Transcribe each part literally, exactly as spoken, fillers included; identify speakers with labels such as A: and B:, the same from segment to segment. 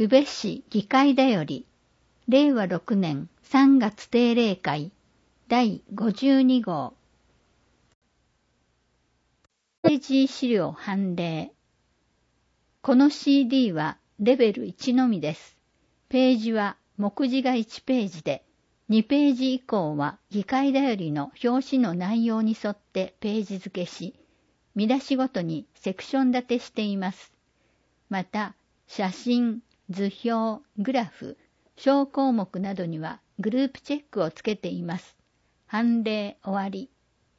A: 宇部市議会だより、れいわろくねんさんがつ定例会だいごじゅうにごう。ページ資料判例。この シーディー はレベルいちのみです。ページは目次がいちページで、にページ以降は議会だよりの表紙の内容に沿ってページ付けし、見出しごとにセクション立てしています。また、写真、図表、グラフ、小項目などにはグループチェックをつけています。判例終わり。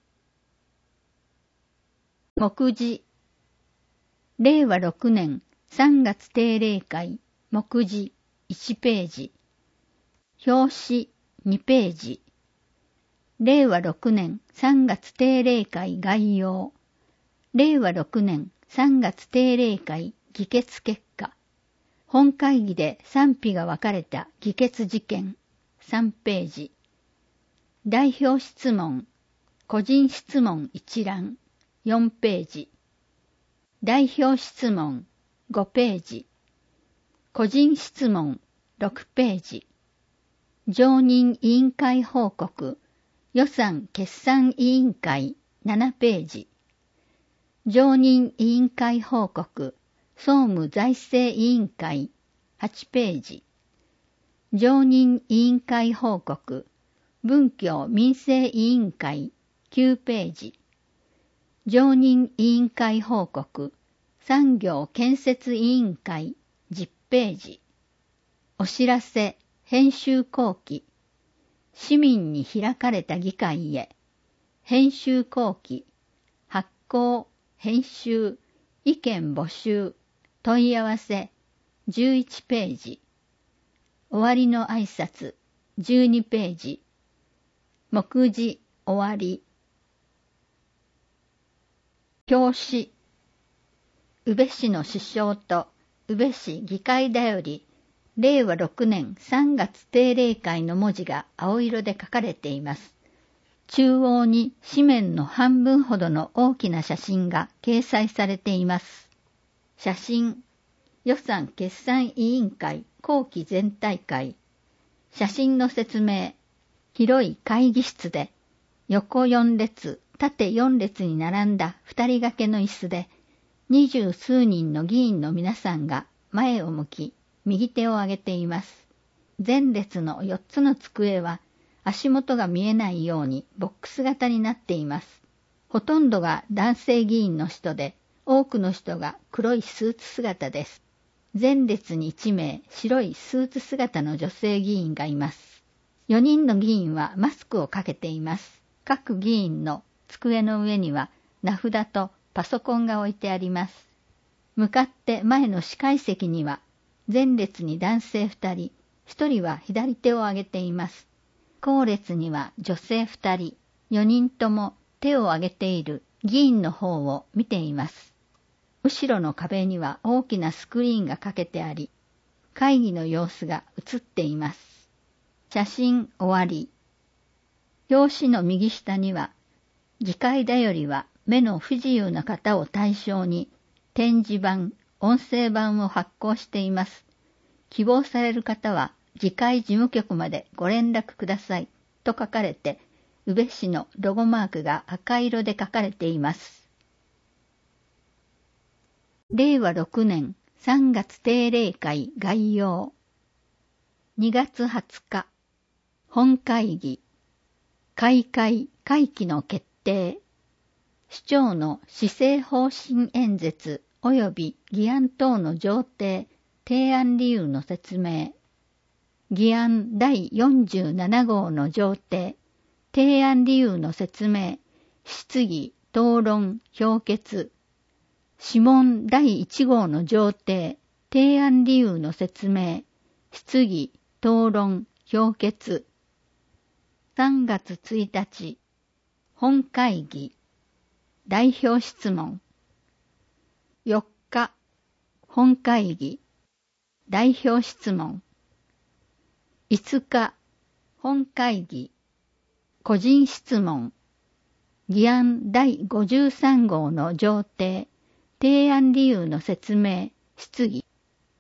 A: 目次。れいわろくねんさんがつ定例会目次いちページ。表紙にページ。れいわろくねんさんがつ定例会概要。れいわろくねんさんがつ定例会議決結果。本会議で賛否が分かれた議決事件さんページ。代表質問、個人質問一覧よんページ。代表質問ごページ。個人質問ろくページ。常任委員会報告、予算決算委員会ななページ。常任委員会報告、総務財政委員会はちページ。常任委員会報告、文教民生委員会きゅうページ。常任委員会報告、産業建設委員会じゅっページ。お知らせ、編集後期。市民に開かれた議会へ。編集後期。発行、編集、意見募集、問い合わせ、じゅういちページ。終わりの挨拶、じゅうにページ。目次、終わり。表紙。宇部市の首相と宇部市議会だより、れいわろくねんさんがつ定例会の文字が青色で書かれています。中央に紙面の半分ほどの大きな写真が掲載されています。写真、予算決算委員会後期全体会。写真の説明、広い会議室で、横よん列、縦よん列に並んだ二人掛けの椅子で、二十数人の議員の皆さんが前を向き、右手を上げています。前列のよっつの机は足元が見えないようにボックス型になっています。ほとんどが男性議員の人で、多くの人が黒いスーツ姿です。前列にいち名白いスーツ姿の女性議員がいます。よにんの議員はマスクをかけています。各議員の机の上には名札とパソコンが置いてあります。向かって前の司会席には、前列に男性ふたり、ひとりは左手を上げています。後列には女性ふたり、よにんとも手を上げている議員の方を見ています。後ろの壁には大きなスクリーンがかけてあり、会議の様子が映っています。写真終わり。表紙の右下には、議会だよりは目の不自由な方を対象に展示板、音声版を発行しています。希望される方は議会事務局までご連絡くださいと書かれて、宇部市のロゴマークが赤色で書かれています。れいわろくねんさんがつ定例会概要。にがつはつか、本会議、開会会期の決定、市長の施政方針演説及び議案等の上程、提案理由の説明、議案だいよんじゅうなな号の上程、提案理由の説明、質疑、討論、評決、諮問だいいち号の上程、提案理由の説明、質疑、討論、評決。さんがつついたち、本会議、代表質問。よっか、本会議、代表質問。いつか、本会議、個人質問。議案だいごじゅうさん号の上程、提案理由の説明、質疑。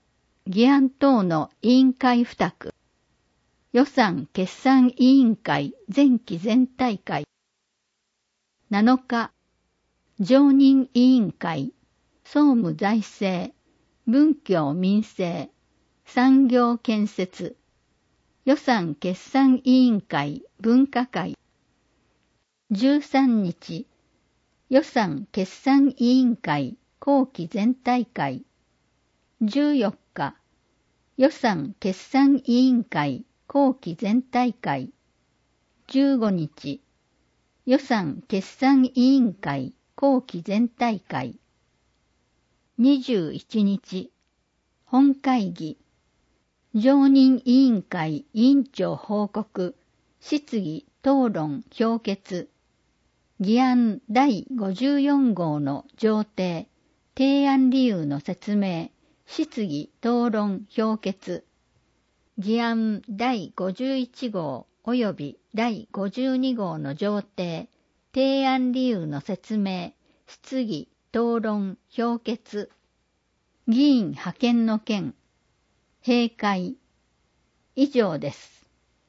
A: 議案等の委員会付託。予算決算委員会前期全体会。なのか、常任委員会、総務財政、文教民政、産業建設、予算決算委員会分科会。じゅうさんにち、予算決算委員会後期全体会。じゅうよっか、予算決算委員会後期全体会。じゅうごにち、予算決算委員会後期全体会。にじゅういちにち、本会議。常任委員会委員長報告、質疑、討論、評決。議案だいごじゅうよん号の上程、提案理由の説明、質疑、討論、評決。議案だいごじゅういち号及びだいごじゅうに号の上程、提案理由の説明、質疑、討論、評決。議員派遣の件。閉会。以上です。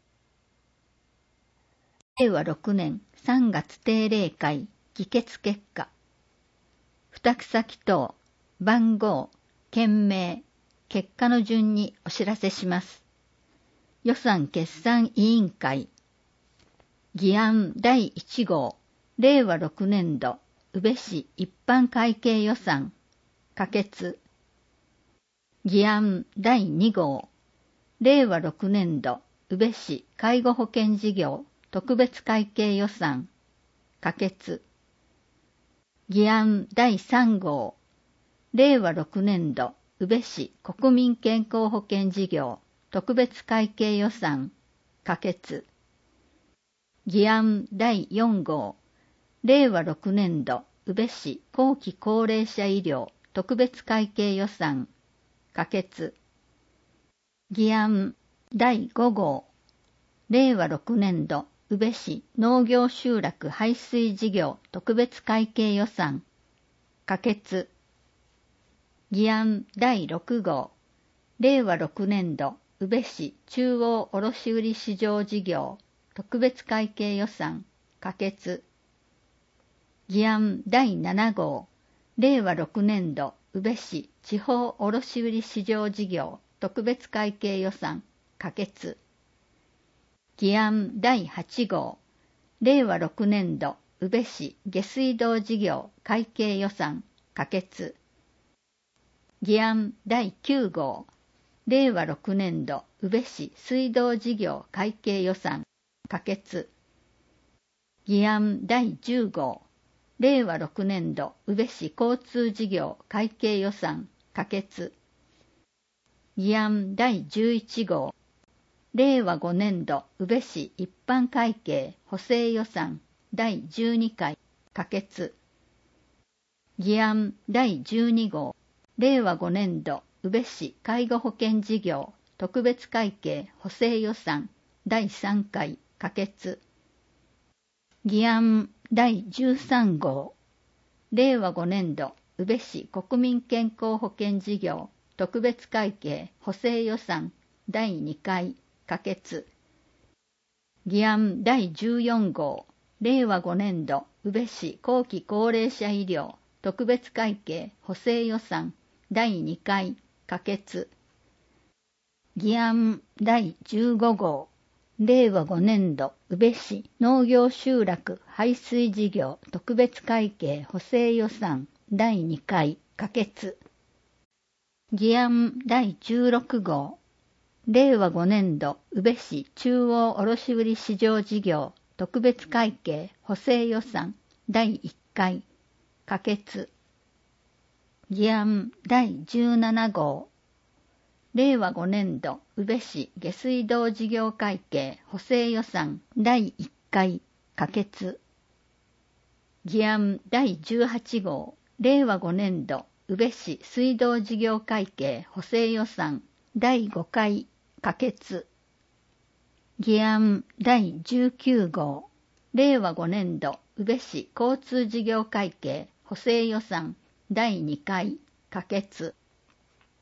A: れいわろくねんさんがつ定例会議決結果。付託先等、番号、件名、結果の順にお知らせします。予算決算委員会。議案だいいち号、れいわろくねん度、宇部市一般会計予算、可決。議案だいに号、れいわろくねん度、宇部市介護保険事業特別会計予算、可決。議案だいさん号、れいわろくねん度、宇部市国民健康保険事業特別会計予算、可決。議案だいよん号、れいわろくねん度、宇部市後期高齢者医療特別会計予算、可決。議案だいご号、れいわろくねん度、宇部市農業集落排水事業特別会計予算、可決。議案だいろく号、れいわろくねん度、宇部市中央卸売市場事業特別会計予算、可決。議案だいなな号、れいわろくねん度、宇部市地方卸売市場事業特別会計予算、可決。議案だいはち号、れいわろくねん度、宇部市下水道事業会計予算、可決。議案だいきゅう号、れいわろくねん度、宇部市水道事業会計予算、可決。議案だいじゅう号、れいわろくねん度、宇部市交通事業会計予算、可決。議案だいじゅういち号、れいわごねん度、宇部市一般会計補正予算だいじゅうに回、可決。議案だいじゅうに号、れいわごねん度、宇部市介護保険事業特別会計補正予算だいさん回、可決。議案だいじゅうさん号、れいわごねん度、宇部市国民健康保険事業特別会計補正予算だいに回、可決。議案だいじゅうよん号、れいわごねん度、宇部市後期高齢者医療特別会計補正予算だいに回、可決。議案だいじゅうご号、れいわごねん度、宇部市農業集落排水事業特別会計補正予算だいに回、可決。議案だいじゅうろく号、れいわごねん度、宇部市中央卸売市場事業特別会計補正予算だいいっ回、可決。議案だいじゅうなな号、れいわごねん度、宇部市下水道事業会計補正予算だいいっ回、可決。議案だいじゅうはち号、れいわごねん度、宇部市水道事業会計補正予算だいご回、可決。議案だいじゅうきゅう号、れいわごねん度、宇部市交通事業会計補正予算だいに回、可決。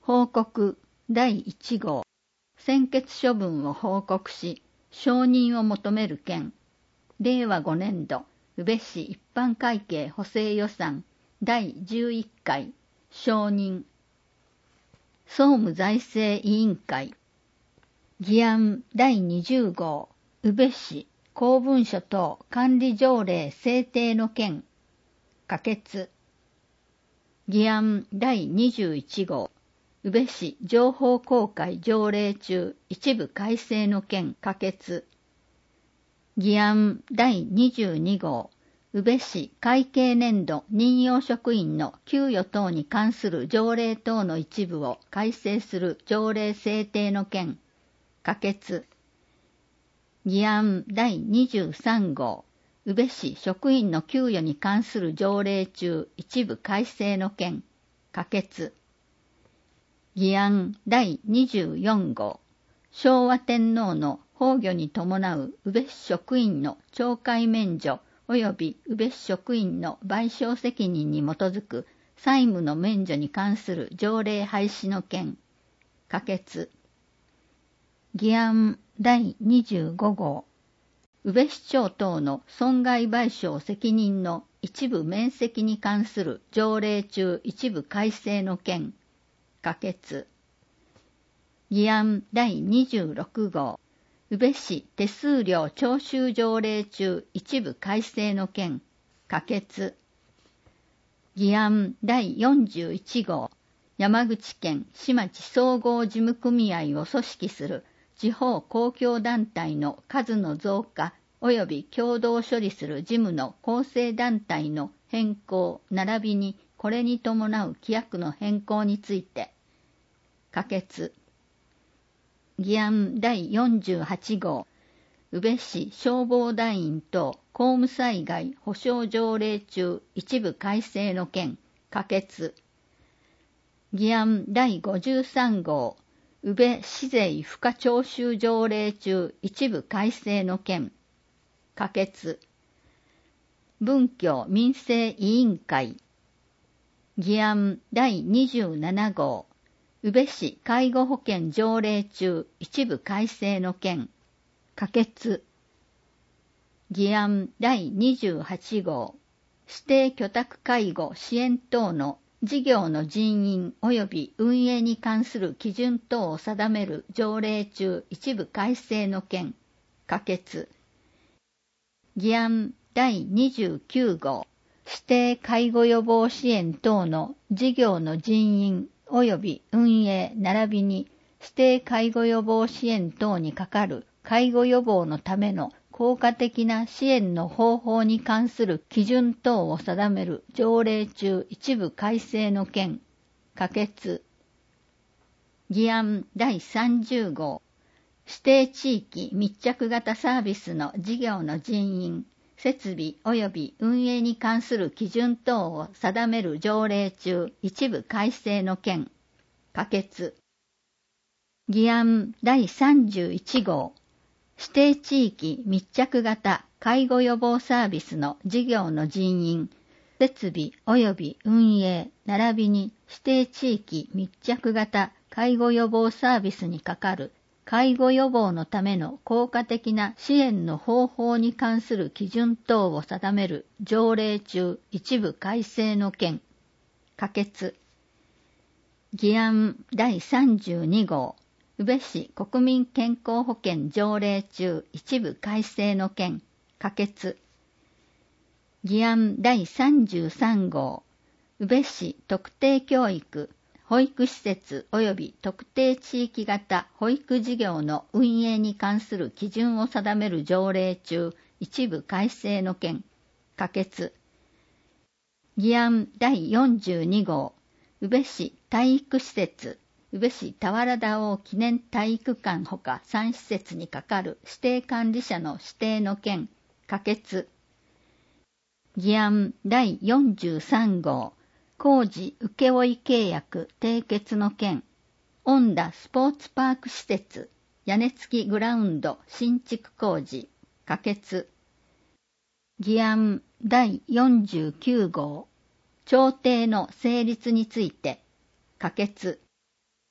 A: 報告だいいち号、専決処分を報告し、承認を求める件、れいわごねん度、宇部市一般会計補正予算だいじゅういっかい、承認。総務財政委員会、議案だいにじゅう号、宇部市公文書等管理条例制定の件、可決。議案だいにじゅういち号、宇部市情報公開条例中一部改正の件、可決。議案だいにじゅうに号、宇部市会計年度任用職員の給与等に関する条例等の一部を改正する条例制定の件、可決。議案だいにじゅうさん号、宇部市職員の給与に関する条例中一部改正の件、可決。議案だいにじゅうよん号、昭和天皇の崩御に伴う宇部市職員の懲戒免除及び宇部市職員の賠償責任に基づく債務の免除に関する条例廃止の件、可決。議案だいにじゅうご号、宇部市長等の損害賠償責任の一部免責に関する条例中一部改正の件、可決。議案だいにじゅうろく号、宇部市手数料徴収条例中一部改正の件、可決。議案だいよんじゅういち号、山口県市町総合事務組合を組織する地方公共団体の数の増加及び共同処理する事務の構成団体の変更並びにこれに伴う規約の変更について、可決。議案だいよんじゅうはち号、宇部市消防団員等公務災害保障条例中一部改正の件、可決。議案だいごじゅうさん号、宇部市税賦課徴収条例中一部改正の件、可決。文教民生委員会、議案だいにじゅうなな号、宇部市介護保険条例中一部改正の件、可決。議案だいにじゅうはち号、指定居宅介護支援等の事業の人員及び運営に関する基準等を定める条例中一部改正の件、可決。議案だいにじゅうきゅう号、指定介護予防支援等の事業の人員及び運営並びに指定介護予防支援等にかかる介護予防のための効果的な支援の方法に関する基準等を定める条例中一部改正の件、可決。議案だいさんじゅう号、指定地域密着型サービスの事業の人員、設備及び運営に関する基準等を定める条例中一部改正の件、可決。議案だいさんじゅういち号、指定地域密着型介護予防サービスの事業の人員、設備及び運営並びに指定地域密着型介護予防サービスにかかる介護予防のための効果的な支援の方法に関する基準等を定める条例中一部改正の件、可決。議案だいさんじゅうに号、宇部市国民健康保険条例中一部改正の件、可決。議案だいさんじゅうさん号、宇部市特定教育保育施設及び特定地域型保育事業の運営に関する基準を定める条例中一部改正の件、可決。議案だいよんじゅうに号、宇部市体育施設、宇部市田原田王記念体育館ほかさん施設にかかる指定管理者の指定の件、可決。議案だいよんじゅうさん号、工事請負契約締結の件、恩田スポーツパーク施設、屋根付きグラウンド新築工事、可決。議案だいよんじゅうきゅう号、調停の成立について、可決。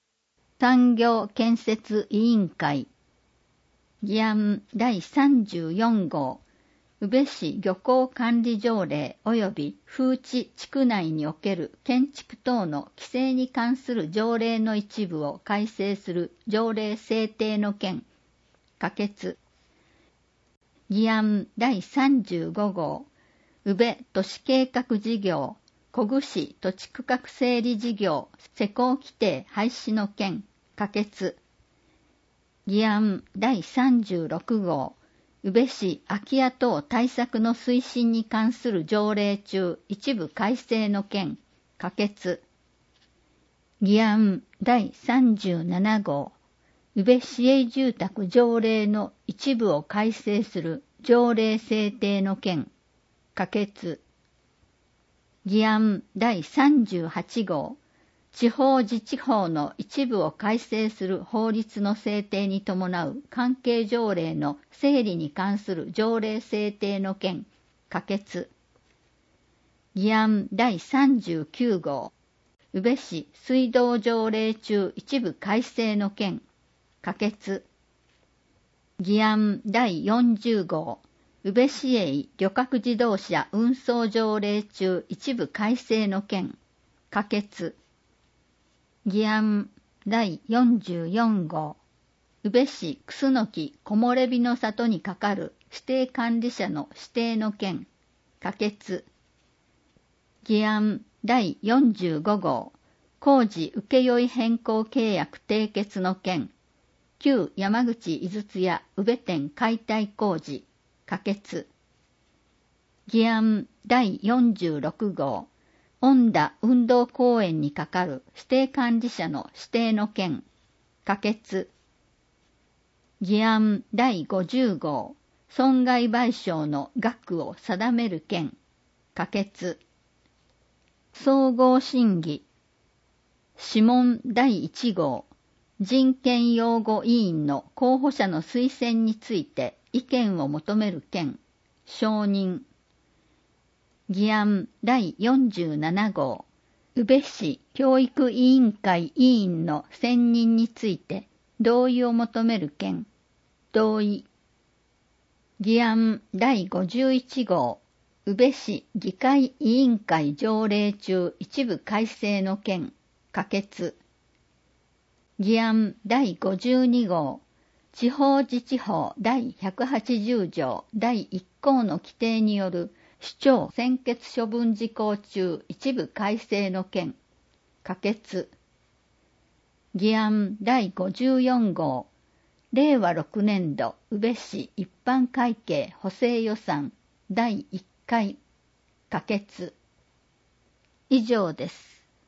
A: 産業建設委員会議案だいさんじゅうよん号宇部市漁港管理条例及び風致地区内における建築等の規制に関する条例の一部を改正する条例制定の件可決。議案だいさんじゅうご号宇部都市計画事業小具市土地区画整理事業施行規定廃止の件可決。議案だいさんじゅうろく号宇部市空き家等対策の推進に関する条例中一部改正の件可決。議案だいさんじゅうなな号宇部市営住宅条例の一部を改正する条例制定の件可決。議案だいさんじゅうはち号地方自治法の一部を改正する法律の制定に伴う関係条例の整理に関する条例制定の件可決。議案だいさんじゅうきゅう号宇部市水道条例中一部改正の件可決。議案だいよんじゅう号宇部市営旅客自動車運送条例中一部改正の件可決。議案だいよんじゅうよん号宇部市楠木木漏れ日の里にかかる指定管理者の指定の件可決。議案だいよんじゅうご号工事請負変更契約締結の件旧山口井筒屋宇部店解体工事可決。議案だいよんじゅうろく号恩田運動公園にかかる指定管理者の指定の件可決。議案だいごじゅう号損害賠償の額を定める件可決。総合審議諮問だいいち号人権擁護委員の候補者の推薦について意見を求める件承認。議案だいよんじゅうなな号宇部市教育委員会委員の選任について同意を求める件同意。議案だいごじゅういち号宇部市議会委員会条例中一部改正の件可決。議案だいごじゅうに号地方自治法だいひゃくはちじゅう条だいいっ項の規定による首長専決処分事項中一部改正の件可決。議案だいごじゅうよん号令和ろく年度宇部市一般会計補正予算だいいっ回可決。以上です。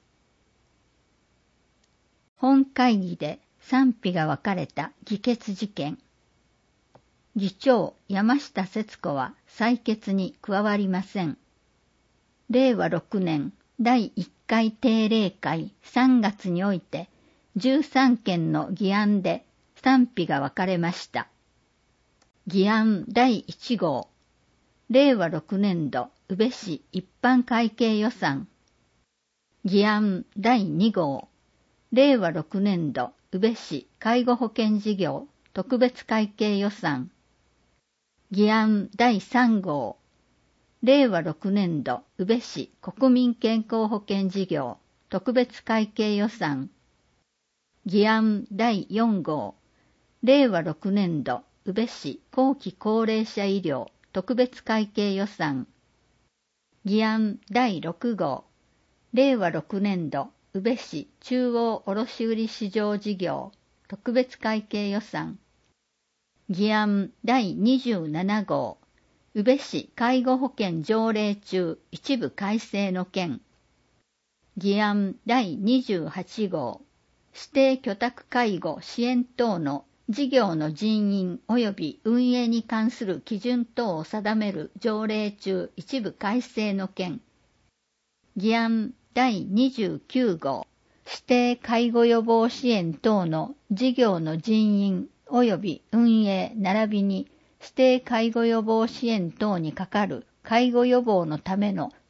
A: 本会議で賛否が分かれた議決事件。議長山下節子は採決に加わりません。令和ろく年だいいっ回定例会さん月においてじゅうさん件の議案で賛否が分かれました。議案だいいち号令和ろく年度宇部市一般会計予算。議案だいに号令和ろく年度宇部市介護保険事業特別会計予算。議案だいさん号令和ろく年度宇部市国民健康保険事業特別会計予算。議案だいよん号令和ろく年度宇部市後期高齢者医療特別会計予算。議案だいろく号令和ろく年度宇部市中央卸売市場事業特別会計予算。議案だいにじゅうなな号宇部市介護保険条例中一部改正の件。議案だいにじゅうはち号指定居宅介護支援等の事業の人員及び運営に関する基準等を定める条例中一部改正の件。議案だいにじゅうきゅう号指定介護予防支援等の事業の人員及び運営並びに指定介護予防支援等にかかる介護予防のための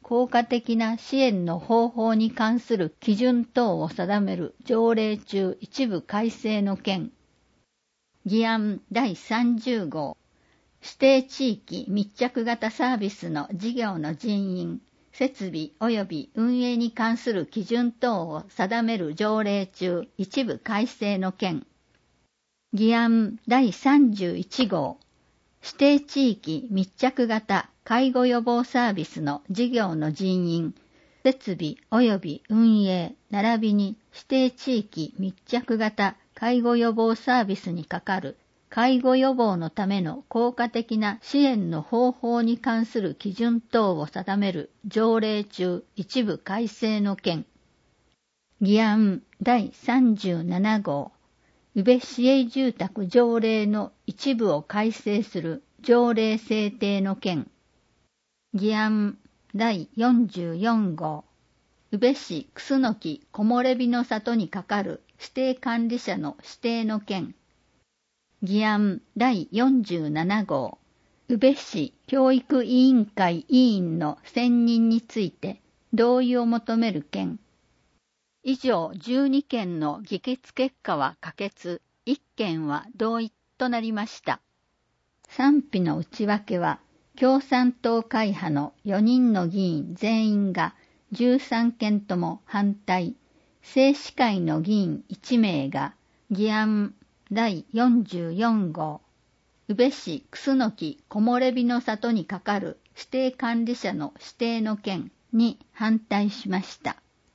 A: 効果的な支援の方法に関する基準等を定める条例中一部改正の件。議案だいさんじゅう号。指定地域密着型サービスの事業の人員、設備及び運営に関する基準等を定める条例中一部改正の件。議案だいさんじゅういち号。指定地域密着型介護予防サービスの事業の人員、設備及び運営並びに指定地域密着型介護予防サービスにかかる介護予防のための効果的な支援の方法に関する基準等を定める条例中一部改正の件。議案だいさんじゅうなな号。宇部市営住宅条例の一部を改正する条例制定の件。議案だいよんじゅうよん号。宇部市楠木木漏れ日の里にかかる指定管理者の指定の件。議案だいよんじゅうなな号。宇部市教育委員会委員の選任について同意を求める件。以上じゅうに件の議決結果は可決、いっ件は同意となりました。賛否の内訳は、共産党会派のよにんの議員全員がじゅうさん件とも反対、正司会の議員いち名が議案だいよんじゅうよん号、宇部市楠木木漏れ日の里にかかる指定管理者の指定の件に反対しました。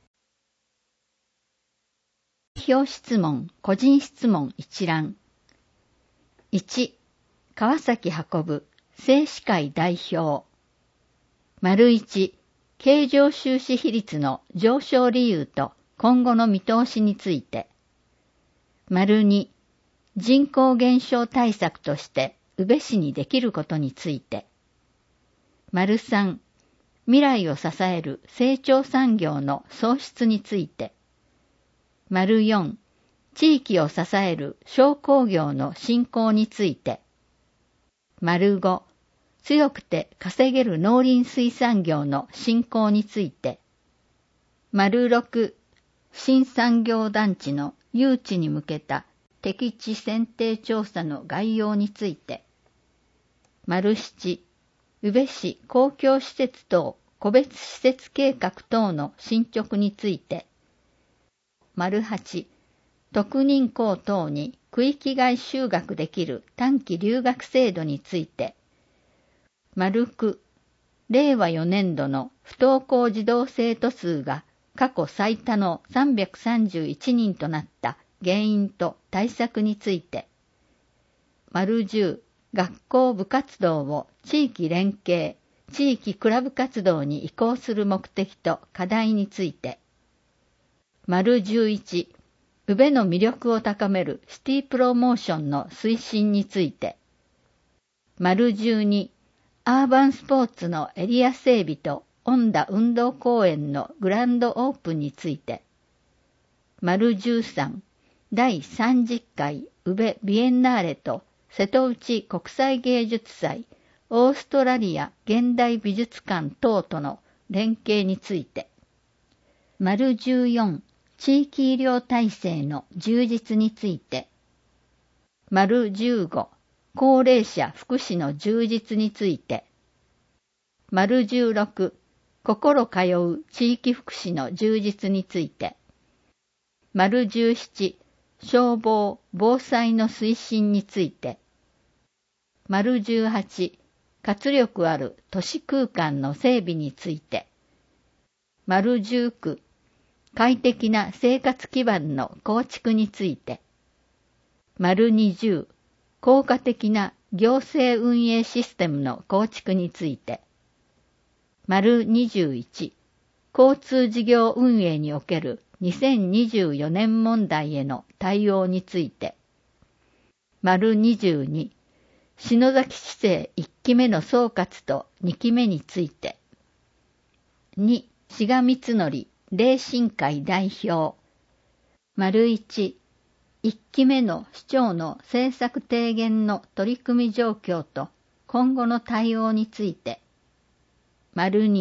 A: 表質問、個人質問一覧。いち、川崎運正司会代表。丸いち、経常収支比率の上昇理由と今後の見通しについて。丸に、人口減少対策として宇部市にできることについて。丸さん、未来を支える成長産業の創出について。丸よん、地域を支える商工業の振興について。丸ご、強くて稼げる農林水産業の振興について。丸ろく、新産業団地の誘致に向けた適地選定調査の概要について。丸しち、宇部市公共施設等個別施設計画等の進捗について。丸はち、特認校等に区域外就学できる短期留学制度について。丸く、令和よねん度の不登校児童生徒数が過去最多のさんびゃくさんじゅういち人となった原因と対策について。丸じゅう、学校部活動を地域連携、地域クラブ活動に移行する目的と課題について。丸じゅういち、宇部の魅力を高めるシティプロモーションの推進について。丸じゅうに、アーバンスポーツのエリア整備と恩田運動公園のグランドオープンについて。丸じゅうさん、だいさんじゅっかい宇部ビエンナーレと瀬戸内国際芸術祭、オーストラリア現代美術館等との連携について。丸じゅうよん、地域医療体制の充実について。丸じゅうご、高齢者福祉の充実について。丸じゅうろく、心通う地域福祉の充実について。丸じゅうなな、消防・防災の推進について。丸じゅうはち、活力ある都市空間の整備について。丸じゅうきゅう、快適な生活基盤の構築について。丸にじゅう、効果的な行政運営システムの構築について。丸にじゅういち、交通事業運営におけるにせんにじゅうよねん問題への対応について。丸にじゅうに、篠崎市政いっきめの総括とにきめについて。に、志賀光則霊神会代表。丸いち、いっきめの市長の政策提言の取り組み状況と今後の対応について。丸に、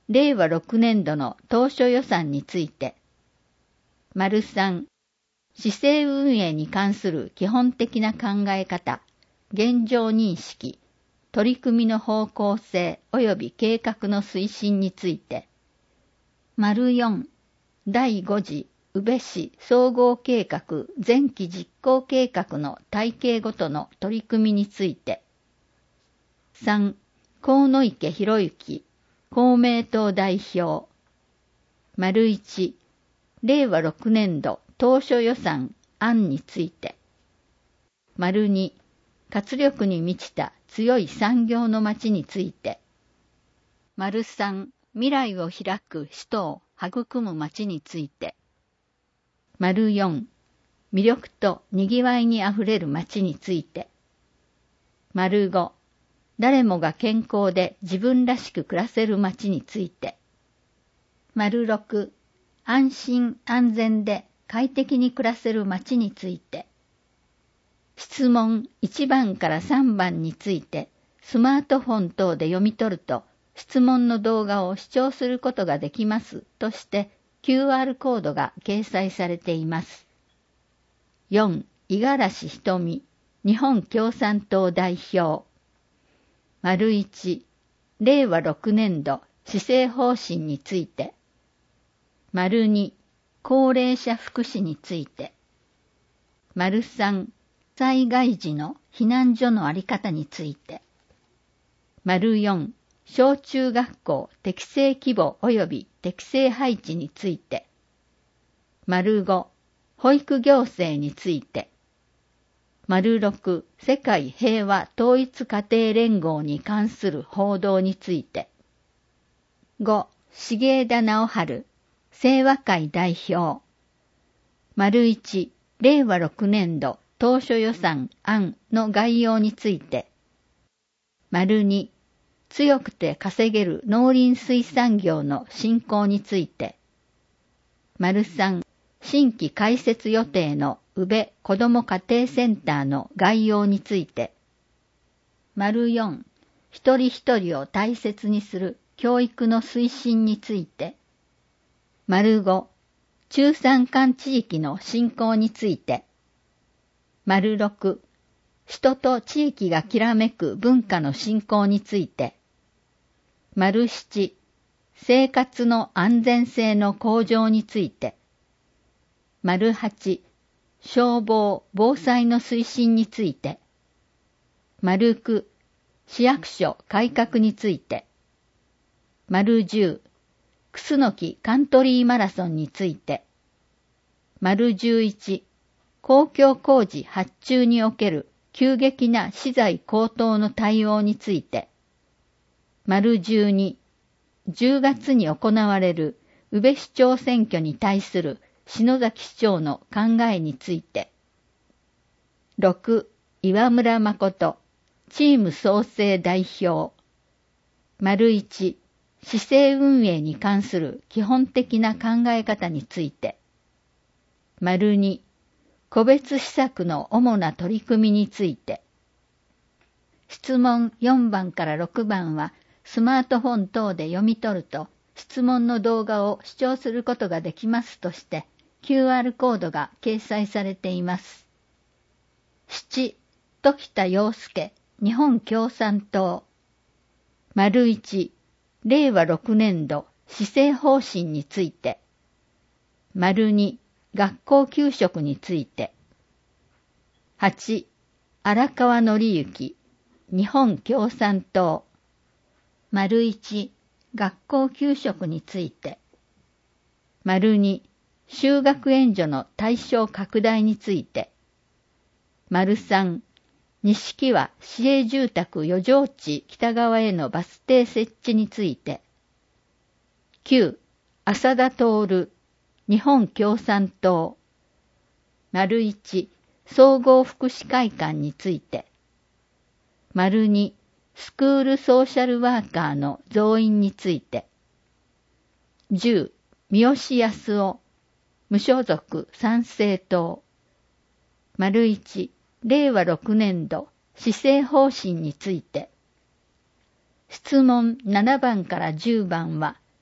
A: れいわろくねんどの当初予算について。丸さん、市政運営に関する基本的な考え方、現状認識、取り組みの方向性及び計画の推進について。丸よん、だいご次宇部市総合計画前期実行計画の体系ごとの取り組みについて。さん、河池博之公明党代表。丸いち、れいわろくねんど当初予算案について。丸に、活力に満ちた強い産業の街について。丸さん、未来を開く人を育む街について。丸よん、魅力と賑わいにあふれる街について。丸ご、誰もが健康で自分らしく暮らせる街について。丸ろく、安心安全で快適に暮らせる街について。質問いちばんからさんばんについてスマートフォン等で読み取ると質問の動画を視聴することができますとしてキューアール コードが掲載されています。よん、五十嵐ひとみ日本共産党代表。丸いち、れいわろくねんど施政方針について。丸に、高齢者福祉について。丸さん、災害時の避難所のあり方について。丸よん、小中学校適正規模及び適正配置について。丸ご、保育行政について。丸ろく、世界平和統一家庭連合に関する報道について。ご、重枝直春、清和会代表。丸いち、れいわろくねんど当初予算案の概要について。丸に、強くて稼げる農林水産業の振興について。丸さん、新規開設予定の宇部子ども家庭センターの概要について。丸よん、一人一人を大切にする教育の推進について。丸ご、中山間地域の振興について。丸ろく、人と地域がきらめく文化の振興について。丸しち、生活の安全性の向上について。丸はち、消防・防災の推進について。丸く、市役所改革について。丸じゅう、楠木カントリーマラソンについて。丸じゅういち、公共工事発注における急激な資材高騰の対応について。丸じゅうに、じゅうがつに行われる宇部市長選挙に対する篠崎市長の考えについて。ろく、岩村誠、チーム創生代表。丸いち、市政運営に関する基本的な考え方について。丸に、個別施策の主な取り組みについて。質問よんばんからろくばんはスマートフォン等で読み取ると質問の動画を視聴することができますとして キューアール コードが掲載されています。なな、時田洋介日本共産党。丸いち、れいわろくねんど施政方針について。丸に、学校給食について。はち、荒川紀之日本共産党。丸いち、学校給食について。丸に、就学援助の対象拡大について。丸さん、錦和市営住宅余剰地北側へのバス停設置について。きゅう、浅田徹日本共産党。丸いち、総合福祉会館について。丸に、スクールソーシャルワーカーの増員について。じゅう、三好康夫無所属参政党。丸いち、れいわろくねんど施政方針について。質問ななばんからじゅうばんは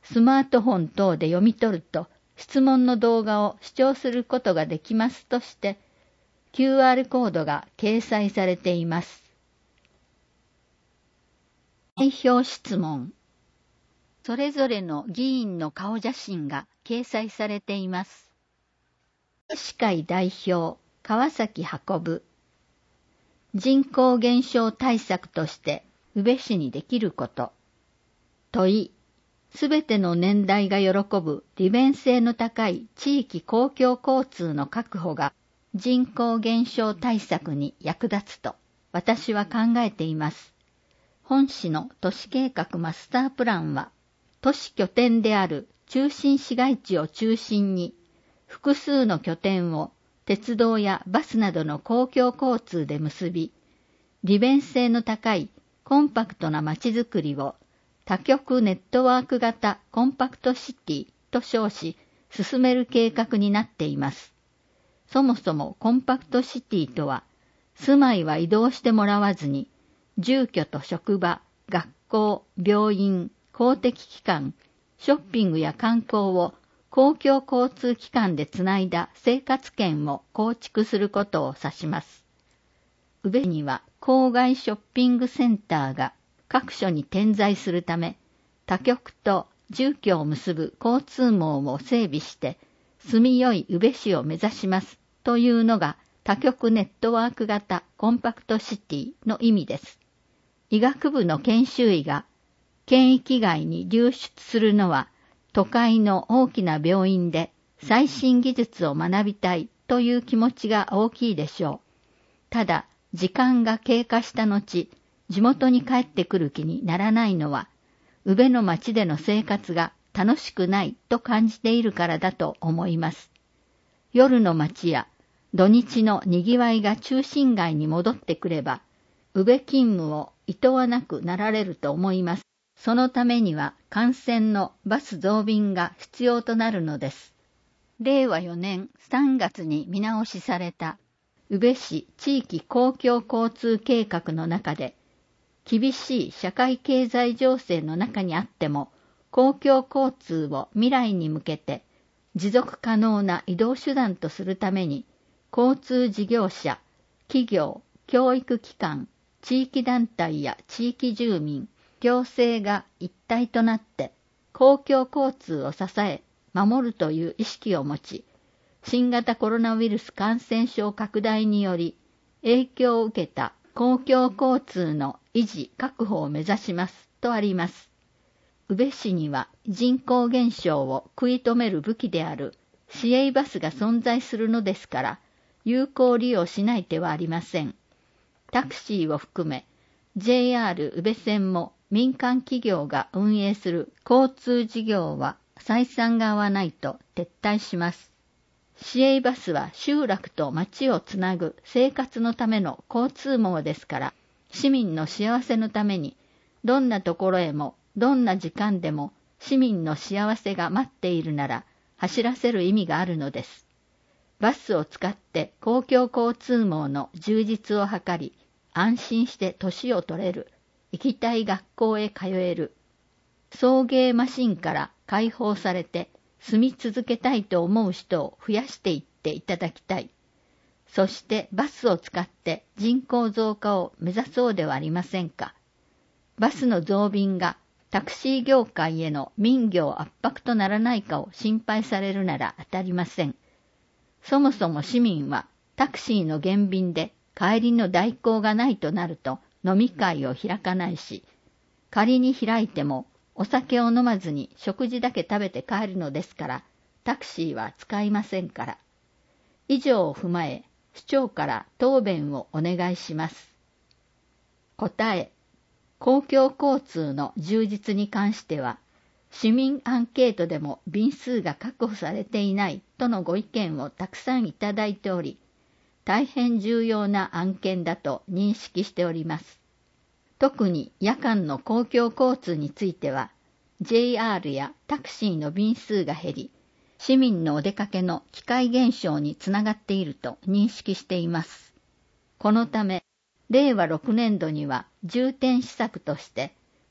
A: スマートフォン等で読み取ると質問の動画を視聴することができますとして、キューアール コードが掲載されています。代表質問。それぞれの議員の顔写真が掲載されています。市会代表、川崎運。人口減少対策として宇部市にできること。問い。すべての年代が喜ぶ利便性の高い地域公共交通の確保が人口減少対策に役立つと私は考えています。本市の都市計画マスタープランは、都市拠点である中心市街地を中心に複数の拠点を鉄道やバスなどの公共交通で結び、利便性の高いコンパクトな街づくりを多極ネットワーク型コンパクトシティと称し進める計画になっています。そもそもコンパクトシティとは、住まいは移動してもらわずに、住居と職場、学校、病院、公的機関、ショッピングや観光を公共交通機関でつないだ生活圏を構築することを指します。宇部には郊外ショッピングセンターが各所に点在するため、他局と住居を結ぶ交通網を整備して住みよい宇部市を目指しますというのが多局ネットワーク型コンパクトシティの意味です。医学部の研修医が県域外に流出するのは都会の大きな病院で最新技術を学びたいという気持ちが大きいでしょう。ただ、時間が経過した後、地元に帰ってくる気にならないのは、宇部の町での生活が楽しくないと感じているからだと思います。夜の街や土日の賑わいが中心街に戻ってくれば、宇部勤務を厭わなくなられると思います。そのためには幹線のバス増便が必要となるのです。れいわよねんさんがつに見直しされた宇部市地域公共交通計画の中で、厳しい社会経済情勢の中にあっても、公共交通を未来に向けて持続可能な移動手段とするために、交通事業者、企業、教育機関、地域団体や地域住民、行政が一体となって公共交通を支え、守るという意識を持ち、新型コロナウイルス感染症拡大により影響を受けた公共交通の維持・確保を目指しますとあります。宇部市には人口減少を食い止める武器である市営バスが存在するのですから、有効利用しない手はありません。タクシーを含め ジェイアール 宇部線も民間企業が運営する交通事業は採算が合わないと撤退します。市営バスは集落と町をつなぐ生活のための交通網ですから、市民の幸せのためにどんなところへもどんな時間でも市民の幸せが待っているなら走らせる意味があるのです。バスを使って公共交通網の充実を図り、安心して年を取れる、行きたい学校へ通える、送迎マシンから解放されて住み続けたいと思う人を増やしていっていただきたい。そしてバスを使って人口増加を目指そうではありませんか。バスの増便がタクシー業界への民業圧迫とならないかを心配されるなら当たりません。そもそも市民はタクシーの減便で帰りの代行がないとなると飲み会を開かないし、仮に開いてもお酒を飲まずに食事だけ食べて帰るのですから、タクシーは使いませんから。以上を踏まえ、市長から答弁をお願いします。答え、公共交通の充実に関しては、市民アンケートでも便数が確保されていないとのご意見をたくさんいただいており、大変重要な案件だと認識しております。特に夜間の公共交通については、ジェイアール やタクシーの便数が減り、市民のお出かけの機会減少につながっていると認識しています。このため、れいわろくねんどには重点施策として、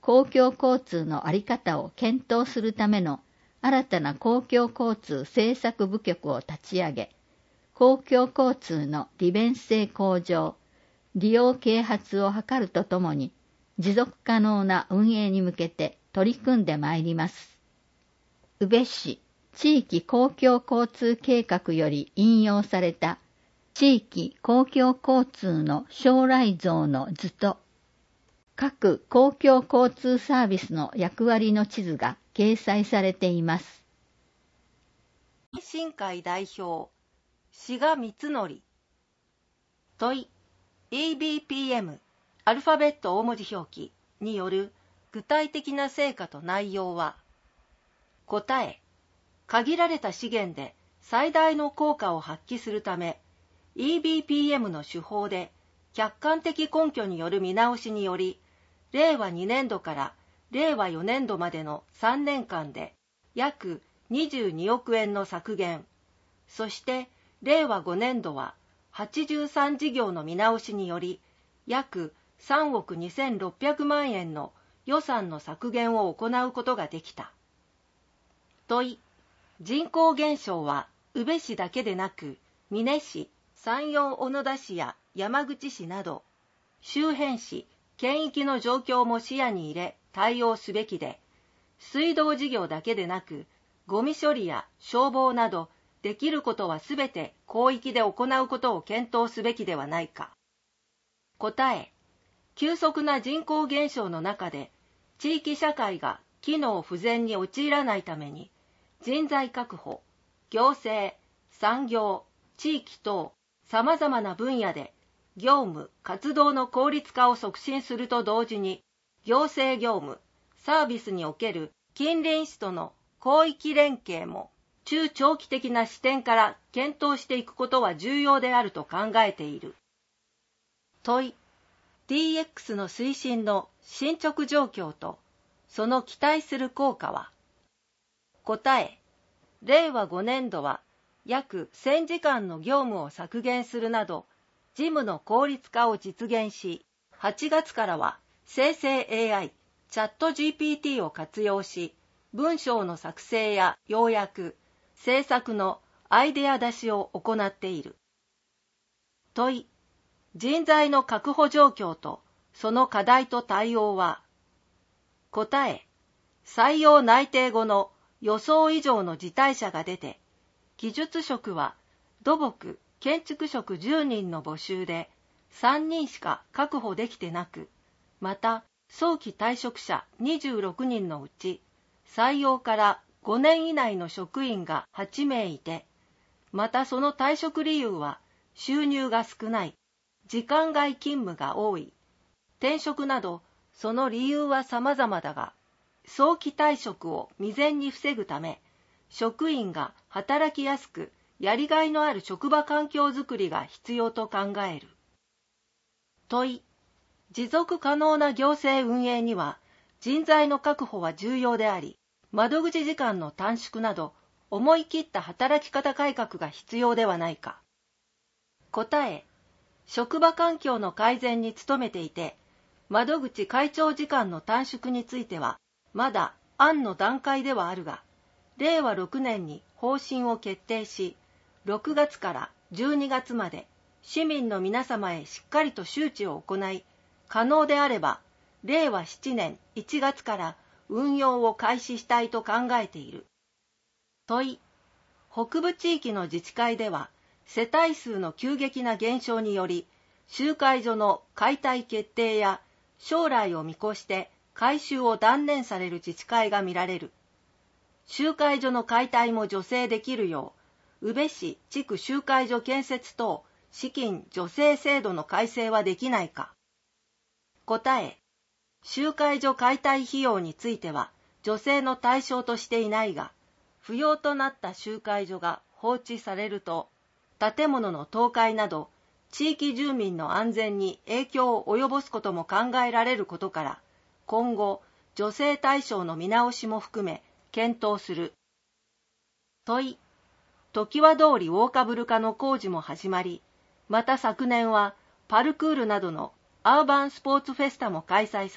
A: 公共交通の在り方を検討するための新たな公共交通政策部局を立ち上げ、公共交通の利便性向上、利用啓発を図るとともに、持続可能な運営に向けて取り組んでまいります。宇部市地域公共交通計画より引用された地域公共交通の将来像の図と、各公共交通サービスの役割の地図が掲載されています。
B: 推進会代表、志賀光則。問い、イービーピーエム、アルファベット大文字表記による具体的な成果と内容は。答え、限られた資源で最大の効果を発揮するため、イービーピーエム の手法で客観的根拠による見直しにより、れいわにねんどかられいわよねんどまでのさんねんかんで約にじゅうにおくえんの削減、そしてれいわごねんどははちじゅうさんじぎょうの見直しにより約さんおくにせんろっぴゃくまんえんの予算の削減を行うことができた。問い、人口減少は宇部市だけでなく、美祢市、山陽小野田市や山口市など周辺市、県域の状況も視野に入れ対応すべきで、水道事業だけでなく、ゴミ処理や消防などできることはすべて広域で行うことを検討すべきではないか。答え、急速な人口減少の中で地域社会が機能不全に陥らないために、人材確保、行政、産業、地域等さまざまな分野で業務・活動の効率化を促進すると同時に、行政業務・サービスにおける近隣市との広域連携も中長期的な視点から検討していくことは重要であると考えている。問い、ディーエックス の推進の進捗状況とその期待する効果は。答え、れいわごねんどは約せんじかんの業務を削減するなど、事務の効率化を実現し、はちがつからは生成 エーアイ、チャット ジーピーティー を活用し、文章の作成や要約、制作のアイデア出しを行っている。問い、人材の確保状況とその課題と対応は。答え、採用内定後の予想以上の辞退者が出て、技術職は土木・建築職じゅうにんの募集でさんにんしか確保できてなく、また早期退職者にじゅうろくにんのうち採用からごねん以内の職員がはちめいいて、またその退職理由は収入が少ない、時間外勤務が多い、転職などその理由は様々だが、早期退職を未然に防ぐため、職員が働きやすくやりがいのある職場環境づくりが必要と考える。問い、持続可能な行政運営には人材の確保は重要であり、窓口時間の短縮など思い切った働き方改革が必要ではないか。答え、職場環境の改善に努めていて、窓口開庁時間の短縮についてはまだ案の段階ではあるが、れいわろくねんに方針を決定し、ろくがつからじゅうにがつまで市民の皆様へしっかりと周知を行い、可能であればれいわななねんいちがつから運用を開始したいと考えている。問い、北部地域の自治会では世帯数の急激な減少により、集会所の解体決定や将来を見越して改修を断念される自治会が見られる。集会所の解体も助成できるよう、宇部市地区集会所建設等資金助成制度の改正はできないか。答え、集会所解体費用については助成の対象としていないが、不要となった集会所が放置されると、建物の倒壊など地域住民の安全に影響を及ぼすことも考えられることから、今後助成対象の見直しも含め検討する。問い、常盤通りウォーカブル化の工事も始まり、また昨年はパルクールなどのアーバンスポーツフェスタも開催され、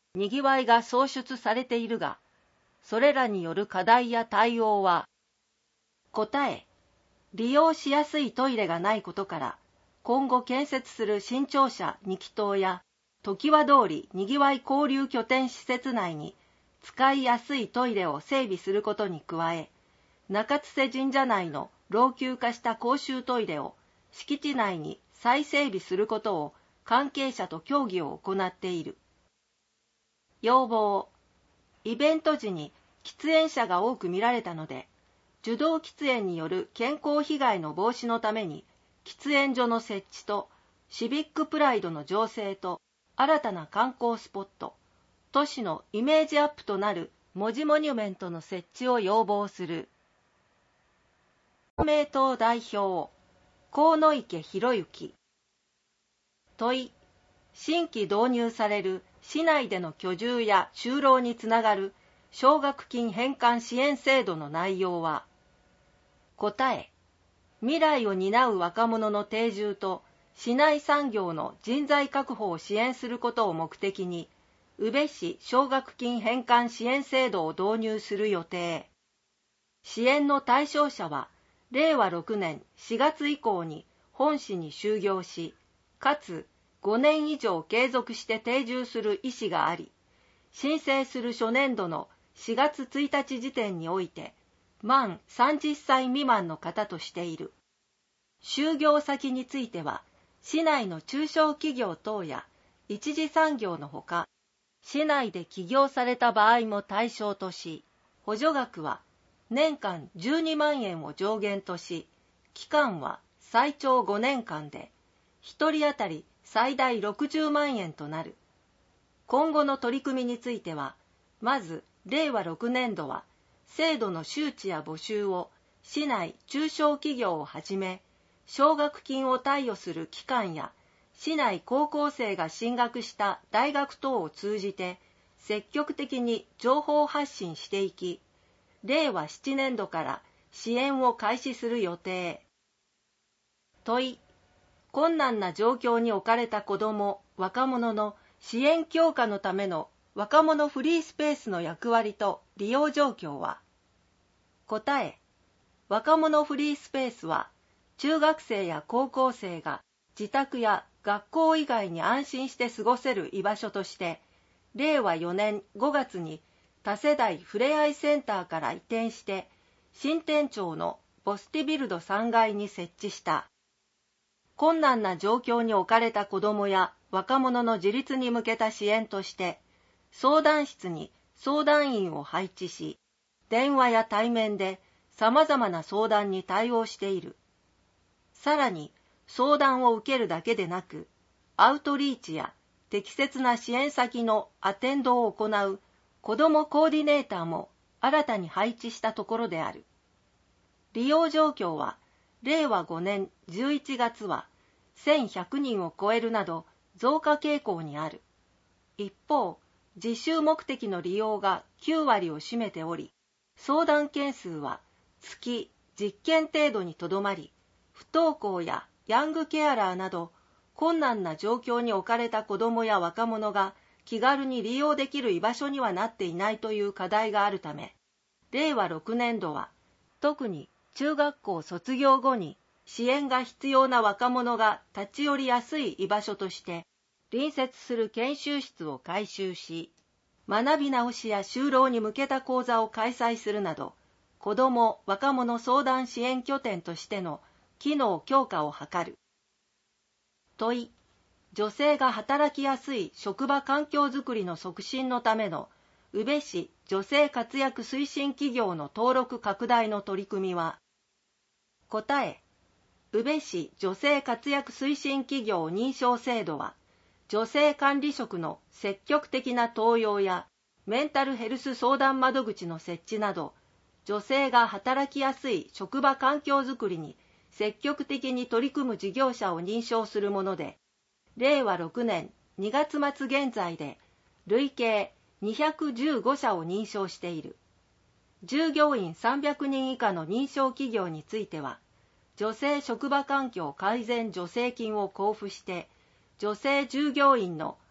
B: にぎわいが創出されているが、それらによる課題や対応は、答え、利用しやすいトイレがないことから、今後建設する新庁舎にき棟や、常盤通りにぎわい交流拠点施設内に使いやすいトイレを整備することに加え、中津瀬神社内の老朽化した公衆トイレを敷地内に再整備することを関係者と協議を行っている。要望。イベント時に喫煙者が多く見られたので、受動喫煙による健康被害の防止のために、喫煙所の設置とシビックプライドの醸成と新たな観光スポット、都市のイメージアップとなる文字モニュメントの設置を要望する。公明党代表、河池博之。問い、新規導入される市内での居住や就労につながる奨学金返還支援制度の内容は、答え、未来を担う若者の定住と市内産業の人材確保を支援することを目的に、宇部市奨学金返還支援制度を導入する予定。支援の対象者は、れいわろくねんしがつ以降に本市に就業し、かつごねん以上継続して定住する意思があり、申請する初年度のしがつついたち時点において、満さんじゅっさい未満の方としている。就業先については、市内の中小企業等や一次産業のほか、市内で起業された場合も対象とし、補助額は年間じゅうにまんえんを上限とし、期間は最長ごねんかんで、ひとり当たり最大ろくじゅうまんえんとなる。今後の取り組みについては、まずれいわろくねんどは、制度の周知や募集を市内中小企業をはじめ、奨学金を貸与する機関や市内高校生が進学した大学等を通じて積極的に情報発信していき、れいわななねんどから支援を開始する予定。問い、困難な状況に置かれた子ども・若者の支援強化のための若者フリースペースの役割と利用状況は。答え、若者フリースペースは、中学生や高校生が自宅や学校以外に安心して過ごせる居場所として、れいわよねんごがつに多世代ふれあいセンターから移転して、新店町のボスティビルドさんがいに設置した。困難な状況に置かれた子どもや若者の自立に向けた支援として、相談室に相談員を配置し、電話や対面で様々な相談に対応している。さらに、相談を受けるだけでなく、アウトリーチや適切な支援先のアテンドを行う子どもコーディネーターも新たに配置したところである。利用状況は、れいわごねんじゅういちがつはせんひゃくにんを超えるなど増加傾向にある。一方、実習目的の利用がきゅうわりを占めており、相談件数は月じゅっけん程度にとどまり、不登校やヤングケアラーなど困難な状況に置かれた子どもや若者が気軽に利用できる居場所にはなっていないという課題があるため、れいわろくねんどは特に中学校卒業後に支援が必要な若者が立ち寄りやすい居場所として隣接する研修室を改修し、学び直しや就労に向けた講座を開催するなど、子ども・若者相談支援拠点としての機能強化を図る。問い、女性が働きやすい職場環境づくりの促進のための宇部市女性活躍推進企業の登録拡大の取り組みは。答え、宇部市女性活躍推進企業認証制度は、女性管理職の積極的な登用やメンタルヘルス相談窓口の設置など、女性が働きやすい職場環境づくりに積極的に取り組む事業者を認証するもので、れいわろくねんにがつまつ現在で累計にひゃくじゅうごしゃを認証している。従業員さんびゃくにん以下の認証企業については、女性職場環境改善助成金を交付して、女性従業員の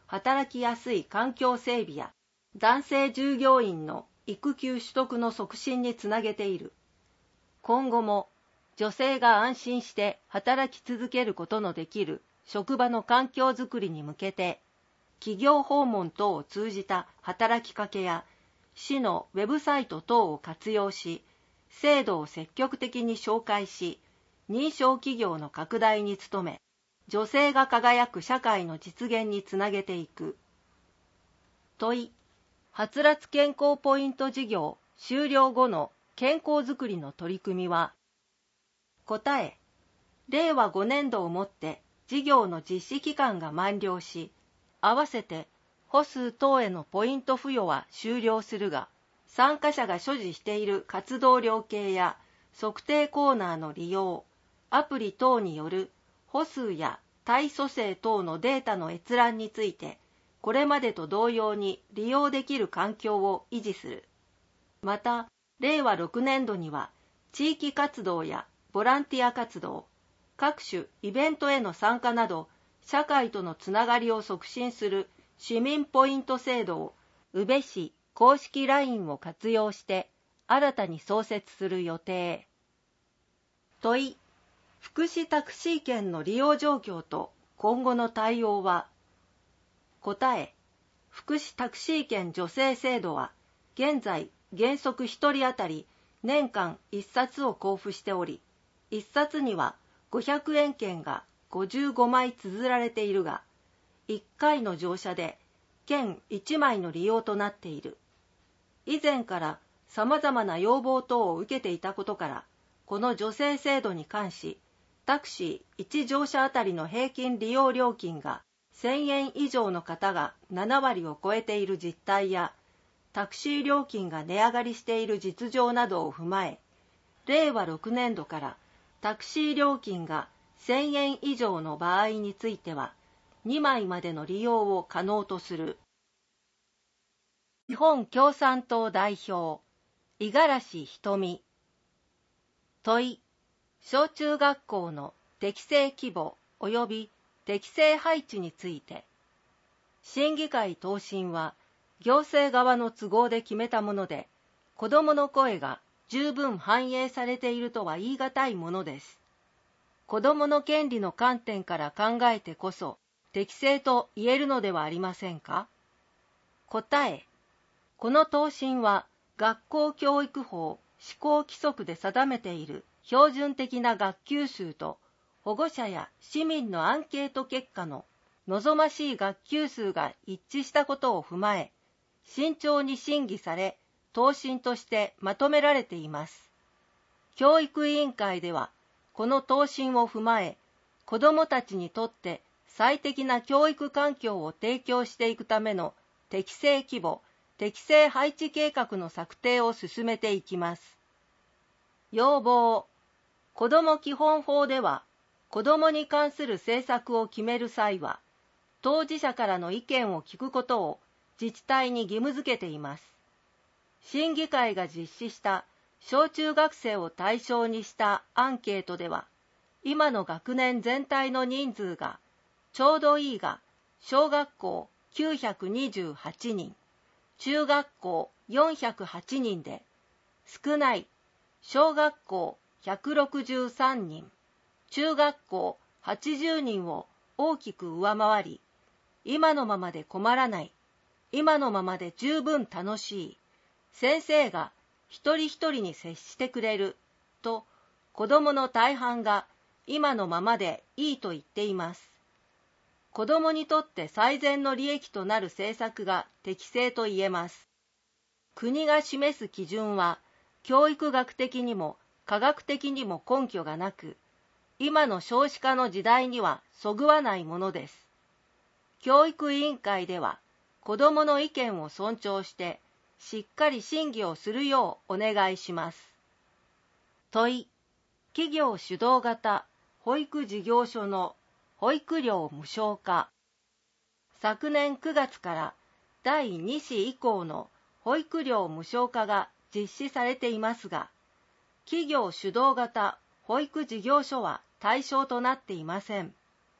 B: 働きやすい環境整備や男性従業員の育休取得の促進につなげている。今後も女性が安心して働き続けることのできる職場の環境づくりに向けて、企業訪問等を通じた働きかけや市のウェブサイト等を活用し、制度を積極的に紹介し、認証企業の拡大に努め、女性が輝く社会の実現につなげていく。問い、はつらつ健康ポイント事業終了後の健康づくりの取り組みは、答え、れいわごねんどをもって事業の実施期間が満了し、合わせて歩数等へのポイント付与は終了するが、参加者が所持している活動量計や測定コーナーの利用、アプリ等による歩数や体組成等のデータの閲覧について、これまでと同様に利用できる環境を維持する。また、れいわろくねんどには、地域活動やボランティア活動、各種イベントへの参加など、社会とのつながりを促進する市民ポイント制度を、宇部市公式 ライン を活用して新たに創設する予定。問い、福祉タクシー券の利用状況と今後の対応は。答え、福祉タクシー券助成制度は現在原則ひとり当たり年間いっさつを交付しており、いっさつにはごひゃくえん券がごじゅうごまい綴られているが、いっかいの乗車で券いちまいの利用となっている。以前から様々な要望等を受けていたことから、この助成制度に関し、タクシーいち乗車あたりの平均利用料金がせんえん以上の方がななわりを超えている実態や、タクシー料金が値上がりしている実情などを踏まえ、れいわろくねんどからタクシー料金がせんえん以上の場合については、にまいまでの利用を可能とする。日本共産党代表、五十嵐瞳。問い、小中学校の適正規模及び適正配置について、審議会答申は行政側の都合で決めたもので、子どもの声が十分反映されているとは言い難いものです。子どもの権利の観点から考えてこそ適正と言えるのではありませんか。答え、この答申は学校教育法施行規則で定めている標準的な学級数と保護者や市民のアンケート結果の望ましい学級数が一致したことを踏まえ、慎重に審議され、答申としてまとめられています。教育委員会では、この答申を踏まえ、子どもたちにとって最適な教育環境を提供していくための適正規模、適正配置計画の策定を進めていきます。要望、子ども基本法では、子どもに関する政策を決める際は、当事者からの意見を聞くことを自治体に義務付けています。審議会が実施した小中学生を対象にしたアンケートでは、今の学年全体の人数がちょうどいいが小学校きゅうひゃくにじゅうはちにん、中学校よんひゃくはちにんで、少ない小学校ひゃくろくじゅうさんにん、中学校はちじゅうにんを大きく上回り、今のままで困らない、今のままで十分楽しい、先生が一人一人に接してくれると、子どもの大半が今のままでいいと言っています。子どもにとって最善の利益となる政策が適正と言えます。国が示す基準は、教育学的にも科学的にも根拠がなく、今の少子化の時代にはそぐわないものです。教育委員会では、子どもの意見を尊重して、しっかり審議をするようお願いします。問い、企業主導型保育事業所の保育料無償化。昨年くがつからだいに子以降の保育料無償化が実施されていますが、企業主導型保育事業所は対象となっていません。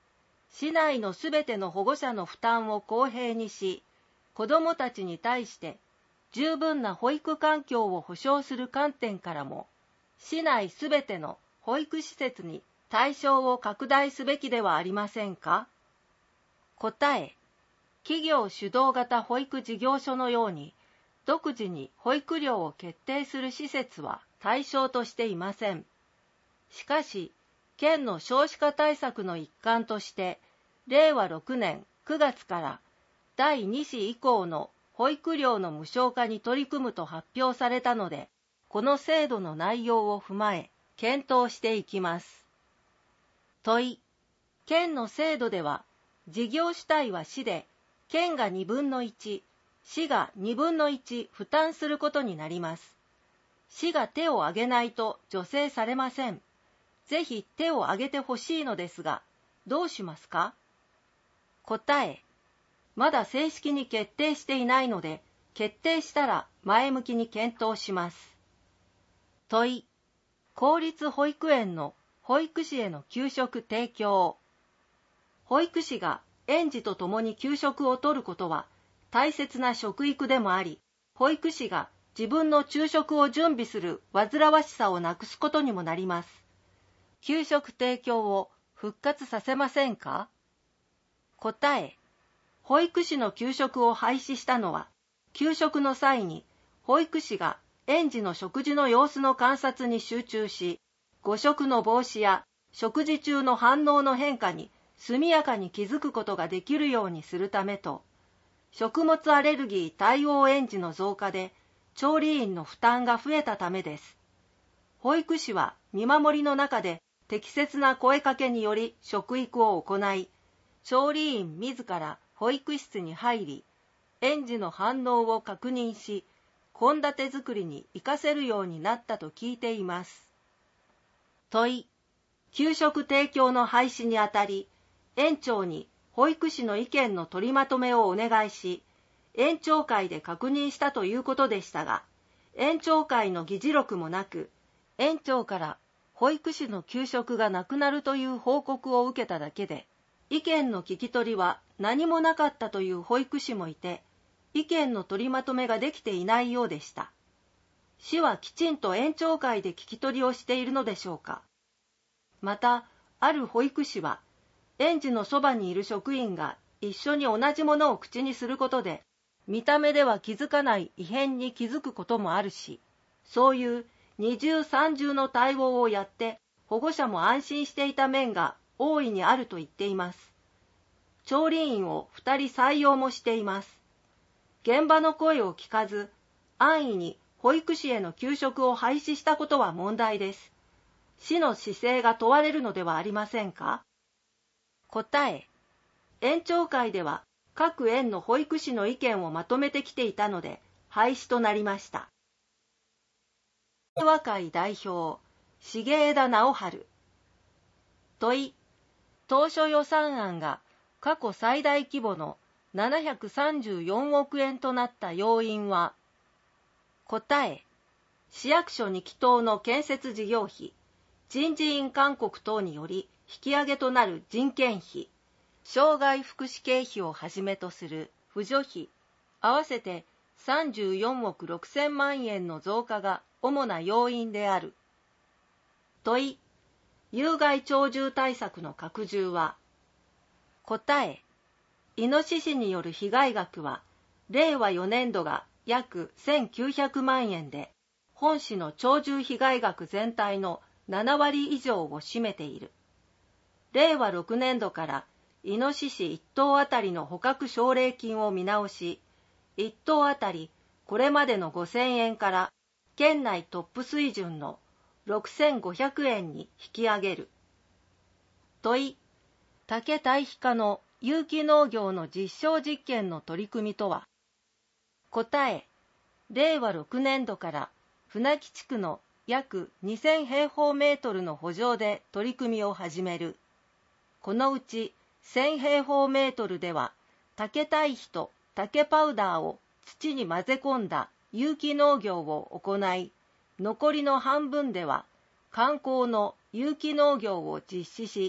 B: 市内のすべての保護者の負担を公平にし、子どもたちに対して十分な保育環境を保障する観点からも、市内すべての保育施設に対象を拡大すべきではありませんか？答え、企業主導型保育事業所のように、独自に保育料を決定する施設は対象としていません。しかし、県の少子化対策の一環として、れいわろくねんくがつからだいに子以降の保育料の無償化に取り組むと発表されたので、この制度の内容を踏まえ、検討していきます。問い、県の制度では、事業主体は市で、県がにぶんのいち、市がにぶんのいち負担することになります。市が手を挙げないと助成されません。ぜひ手を挙げてほしいのですが、どうしますか？答え、まだ正式に決定していないので、決定したら前向きに検討します。問い、公立保育園の保育士への給食提供。保育士が園児と共に給食をとることは大切な食育でもあり、保育士が自分の昼食を準備する煩わしさをなくすことにもなります。給食提供を復活させませんか？答え、保育士の給食を廃止したのは、給食の際に保育士が園児の食事の様子の観察に集中し、誤食の防止や食事中の反応の変化に速やかに気づくことができるようにするためと、食物アレルギー対応園児の増加で調理員の負担が増えたためです。保育士は見守りの中で適切な声かけにより食育を行い、調理員自ら保育室に入り、園児の反応を確認し、献立作りに活かせるようになったと聞いています。問い、給食提供の廃止にあたり、園長に保育士の意見の取りまとめをお願いし、園長会で確認したということでしたが、園長会の議事録もなく、園長から保育士の給食がなくなるという報告を受けただけで、意見の聞き取りは何もなかったという保育士もいて、意見の取りまとめができていないようでした。市はきちんと園長会で聞き取りをしているのでしょうか。また、ある保育士は、園児のそばにいる職員が一緒に同じものを口にすることで、見た目では気づかない異変に気づくこともあるし、そういう二重三重の対応をやって保護者も安心していた面が大いにあると言っています。調理員をふたり採用もしています。現場の声を聞かず、安易に保育士への給食を廃止したことは問題です。市の姿勢が問われるのではありませんか？答え、園長会では各園の保育士の意見をまとめてきていたので廃止となりました。平和会代表、重枝直春。問い、当初予算案が過去最大規模のななひゃくさんじゅうよんおくえんとなった要因は？答え、市役所にき棟の建設事業費、人事院勧告等により引き上げとなる人件費、障害福祉経費をはじめとする扶助費、合わせてさんじゅうよんおくろくせんまんえんの増加が主な要因である。問い、有害鳥獣対策の拡充は？答え、イノシシによる被害額は、れいわよねんどが約せんきゅうひゃくまんえんで、本市の鳥獣被害額全体のななわり以上を占めている。れいわろくねんどからイノシシいっとうあたりの捕獲奨励金を見直し、いっとうあたりこれまでのごせんえんから県内トップ水準のろくせんごひゃくえんに引き上げる。問い、竹堆肥化の有機農業の実証実験の取り組みとは？答え、れいわろくねんどから船木地区の約にせんへいほうメートルの圃場で取り組みを始める。このうちせんへいほうメートルでは、竹堆肥と竹パウダーを土に混ぜ込んだ有機農業を行い、残りの半分では観光の有機農業を実施し、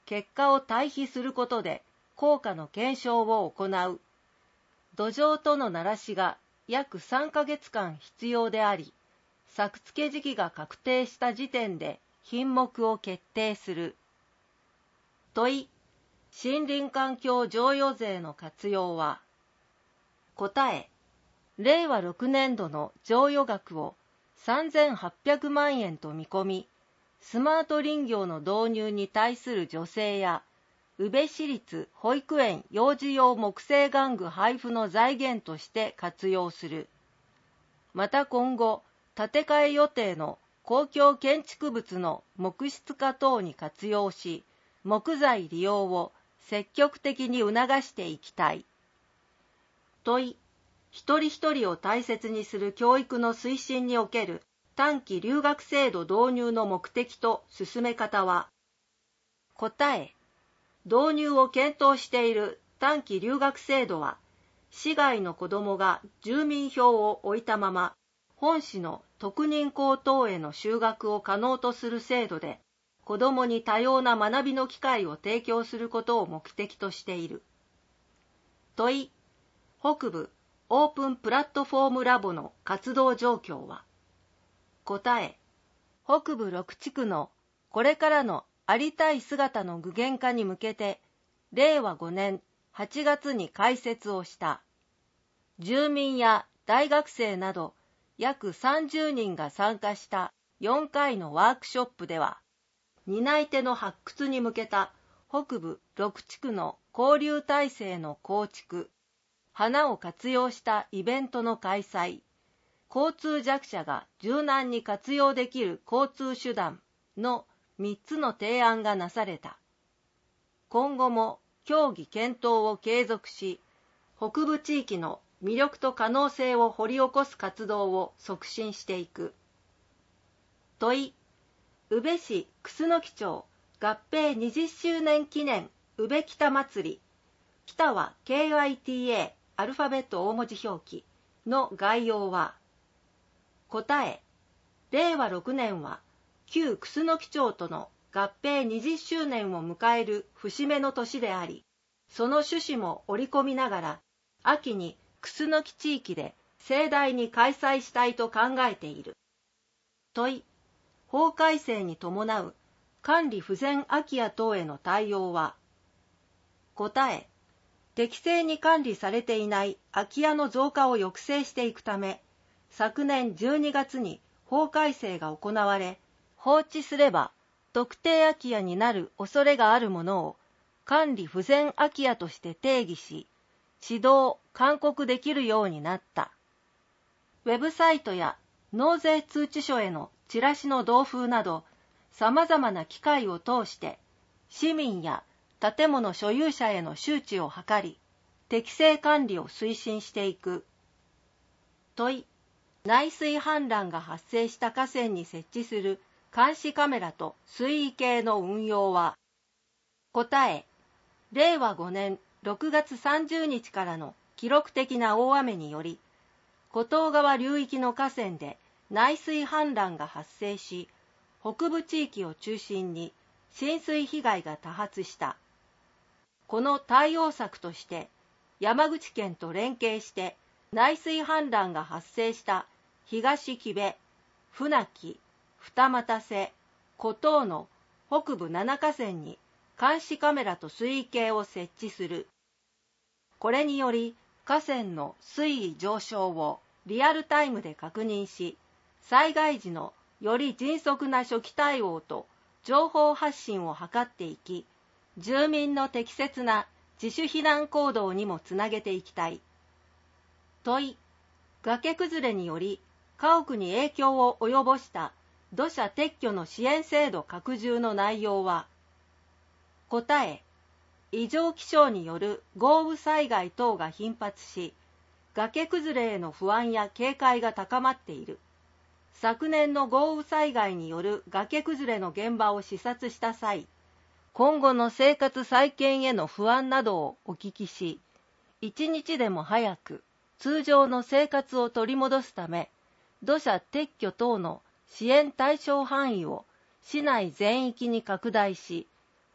B: 結果を対比することで効果の検証を行う。土壌とのならしが約さんかげつかん必要であり、作付け時期が確定した時点で品目を決定する。問い、森林環境譲与税の活用は。答え、れいわろくねんどの譲与額をさんぜんはっぴゃくまんえんと見込み、スマート林業の導入に対する助成や、宇部市立保育園幼児用木製玩具配布の財源として活用する。また今後、建て替え予定の公共建築物の木質化等に活用し、木材利用を積極的に促していきたい。問い、一人一人を大切にする教育の推進における短期留学制度導入の目的と進め方は。答え、導入を検討している短期留学制度は、市外の子どもが住民票を置いたまま、本市の特認校等への就学を可能とする制度で、子どもに多様な学びの機会を提供することを目的としている。問い、北部オープンプラットフォームラボの活動状況は。答え、北部ろくちくのこれからのありたい姿の具現化に向けて、れいわごねんはちがつに開設をした。住民や大学生など約さんじゅうにんが参加したよんかいのワークショップでは、担い手の発掘に向けた北部ろくちくの交流体制の構築、花を活用したイベントの開催、交通弱者が柔軟に活用できる交通手段のみっつの提案がなされた。今後も協議検討を継続し、北部地域の魅力と可能性を掘り起こす活動を促進していく。問い、宇部市楠町合併にじゅっしゅうねん記念宇部北祭り、北は ケーアイティーエー アルファベット大文字表記の概要は。答え、れいわろくねんは旧楠町との合併にじゅっしゅうねんを迎える節目の年であり、その趣旨も織り込みながら、秋に楠地域で盛大に開催したいと考えている。問い、法改正に伴う管理不全空き家等への対応は。答え、適正に管理されていない空き家の増加を抑制していくため、昨年じゅうにがつに法改正が行われ、放置すれば特定空き家になる恐れがあるものを管理不全空き家として定義し、指導・勧告できるようになった。ウェブサイトや納税通知書へのチラシの同封など、様々な機会を通して、市民や建物所有者への周知を図り、適正管理を推進していく。問い、内水氾濫が発生した河川に設置する監視カメラと水位計の運用は。答え、れいわごねんろくがつさんじゅうにちからの記録的な大雨により、厚東川流域の河川で内水氾濫が発生し、北部地域を中心に浸水被害が多発した。この対応策として、山口県と連携して内水氾濫が発生した東木部、船木、二俣瀬、厚東の北部ななかせんに監視カメラと水位計を設置する。これにより河川の水位上昇をリアルタイムで確認し、災害時のより迅速な初期対応と情報発信を図っていき、住民の適切な自主避難行動にもつなげていきたい。問い、崖崩れにより家屋に影響を及ぼした土砂撤去の支援制度拡充の内容は。答え、異常気象による豪雨災害等が頻発し、崖崩れへの不安や警戒が高まっている。昨年の豪雨災害による崖崩れの現場を視察した際、今後の生活再建への不安などをお聞きし、一日でも早く通常の生活を取り戻すため、土砂撤去等の支援対象範囲を市内全域に拡大し、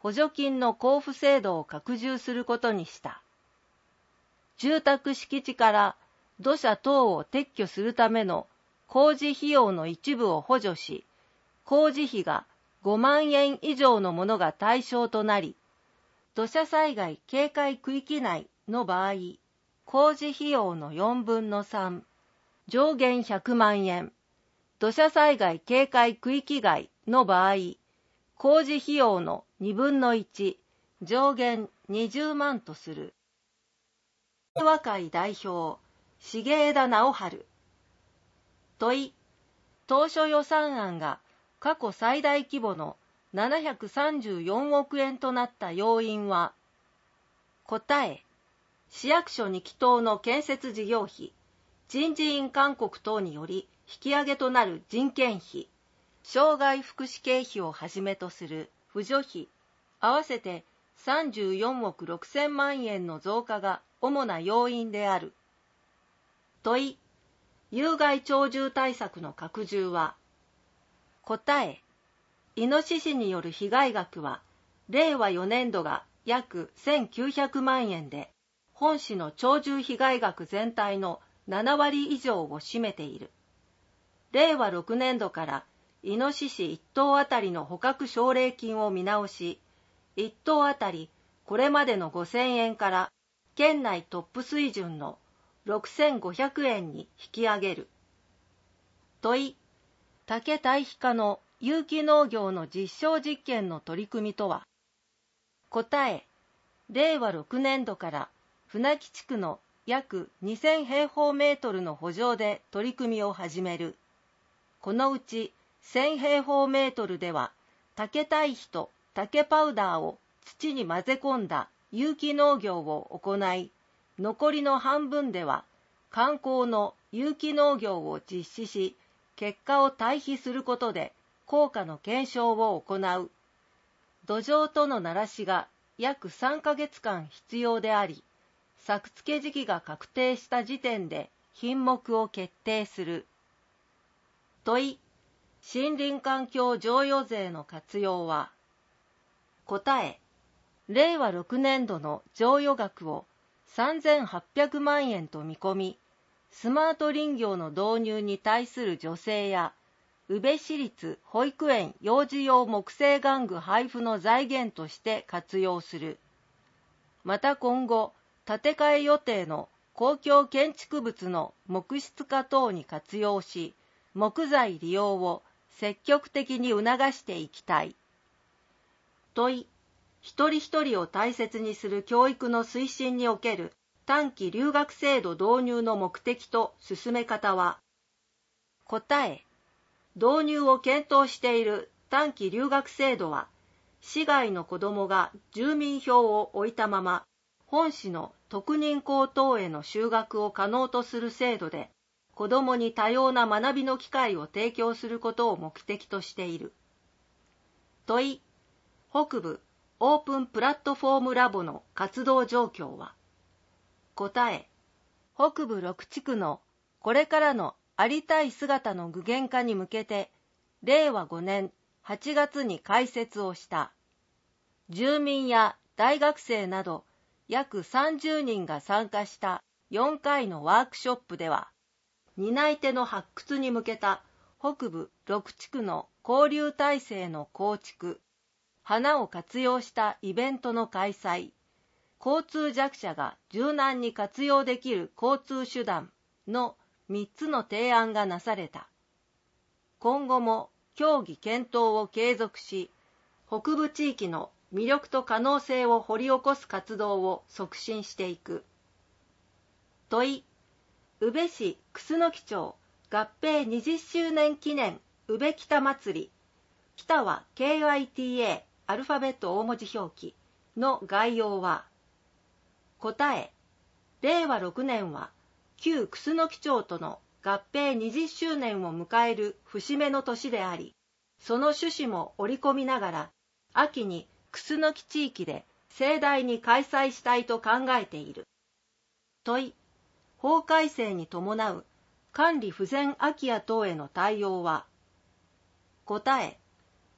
B: 補助金の交付制度を拡充することにした。住宅敷地から土砂等を撤去するための工事費用の一部を補助し、工事費がごまんえん以上のものが対象となり、土砂災害警戒区域内の場合、工事費用のよんぶんのさん、上限ひゃくまんえん、土砂災害警戒区域外の場合、工事費用のにぶんのいち、上限にじゅうまんとする。平和会代表、重枝直春。問い、当初予算案が過去最大規模のななひゃくさんじゅうよんおくえんとなった要因は、答え、市役所にき棟の建設事業費、人事院勧告等により引き上げとなる人件費、障害福祉経費をはじめとする扶助費、合わせてさんじゅうよんおくろくせんまんえんの増加が主な要因である。問い、有害鳥獣対策の拡充は、答え、イノシシによる被害額は、れいわよねんどが約せんきゅうひゃくまんえんで、本市の鳥獣被害額全体のななわり以上を占めている。れいわろくねんどからイノシシいっとうあたりの捕獲奨励金を見直し、いっとうあたりこれまでのごせんえんから県内トップ水準のろくせんごひゃくえんに引き上げる。問い、竹堆肥化の有機農業の実証実験の取り組みとは。答え、れいわろくねんどから船木地区の約にせんへいほうメートルの圃場で取り組みを始める。このうちせんへいほうメートルでは、竹堆肥と竹パウダーを土に混ぜ込んだ有機農業を行い、残りの半分では観光の有機農業を実施し、結果を対比することで効果の検証を行う。土壌とのならしが約さんかげつかん必要であり、作付け時期が確定した時点で品目を決定する。問い、森林環境譲与税の活用は。答え、れいわろくねんどの譲与額をさんぜんはっぴゃくまんえんと見込み、スマート林業の導入に対する助成や、宇部市立保育園幼児用木製玩具配布の財源として活用する。また今後、建て替え予定の公共建築物の木質化等に活用し、木材利用を積極的に促していきたい。問い、一人一人を大切にする教育の推進における短期留学制度導入の目的と進め方は。答え、導入を検討している短期留学制度は、市外の子どもが住民票を置いたまま、本市の特認校等への就学を可能とする制度で、子どもに多様な学びの機会を提供することを目的としている。問い、北部オープンプラットフォームラボの活動状況は。答え、北部ろくちくのこれからのありたい姿の具現化に向けて、れいわごねんはちがつに開設をした。住民や大学生など約さんじゅうにんが参加したよんかいのワークショップでは、担い手の発掘に向けた北部ろくちくの交流体制の構築、花を活用したイベントの開催、交通弱者が柔軟に活用できる交通手段のみっつの提案がなされた。今後も協議検討を継続し、北部地域の魅力と可能性を掘り起こす活動を促進していく。問い、宇部市楠町合併にじゅっしゅうねん記念宇部北祭り、北は ケーアイティーエー アルファベット大文字表記の概要は。答え、れいわろくねんは旧楠町との合併にじゅっしゅうねんを迎える節目の年であり、その趣旨も織り込みながら、秋に楠地域で盛大に開催したいと考えている。問い、法改正に伴う管理不全空き家等への対応は。答え、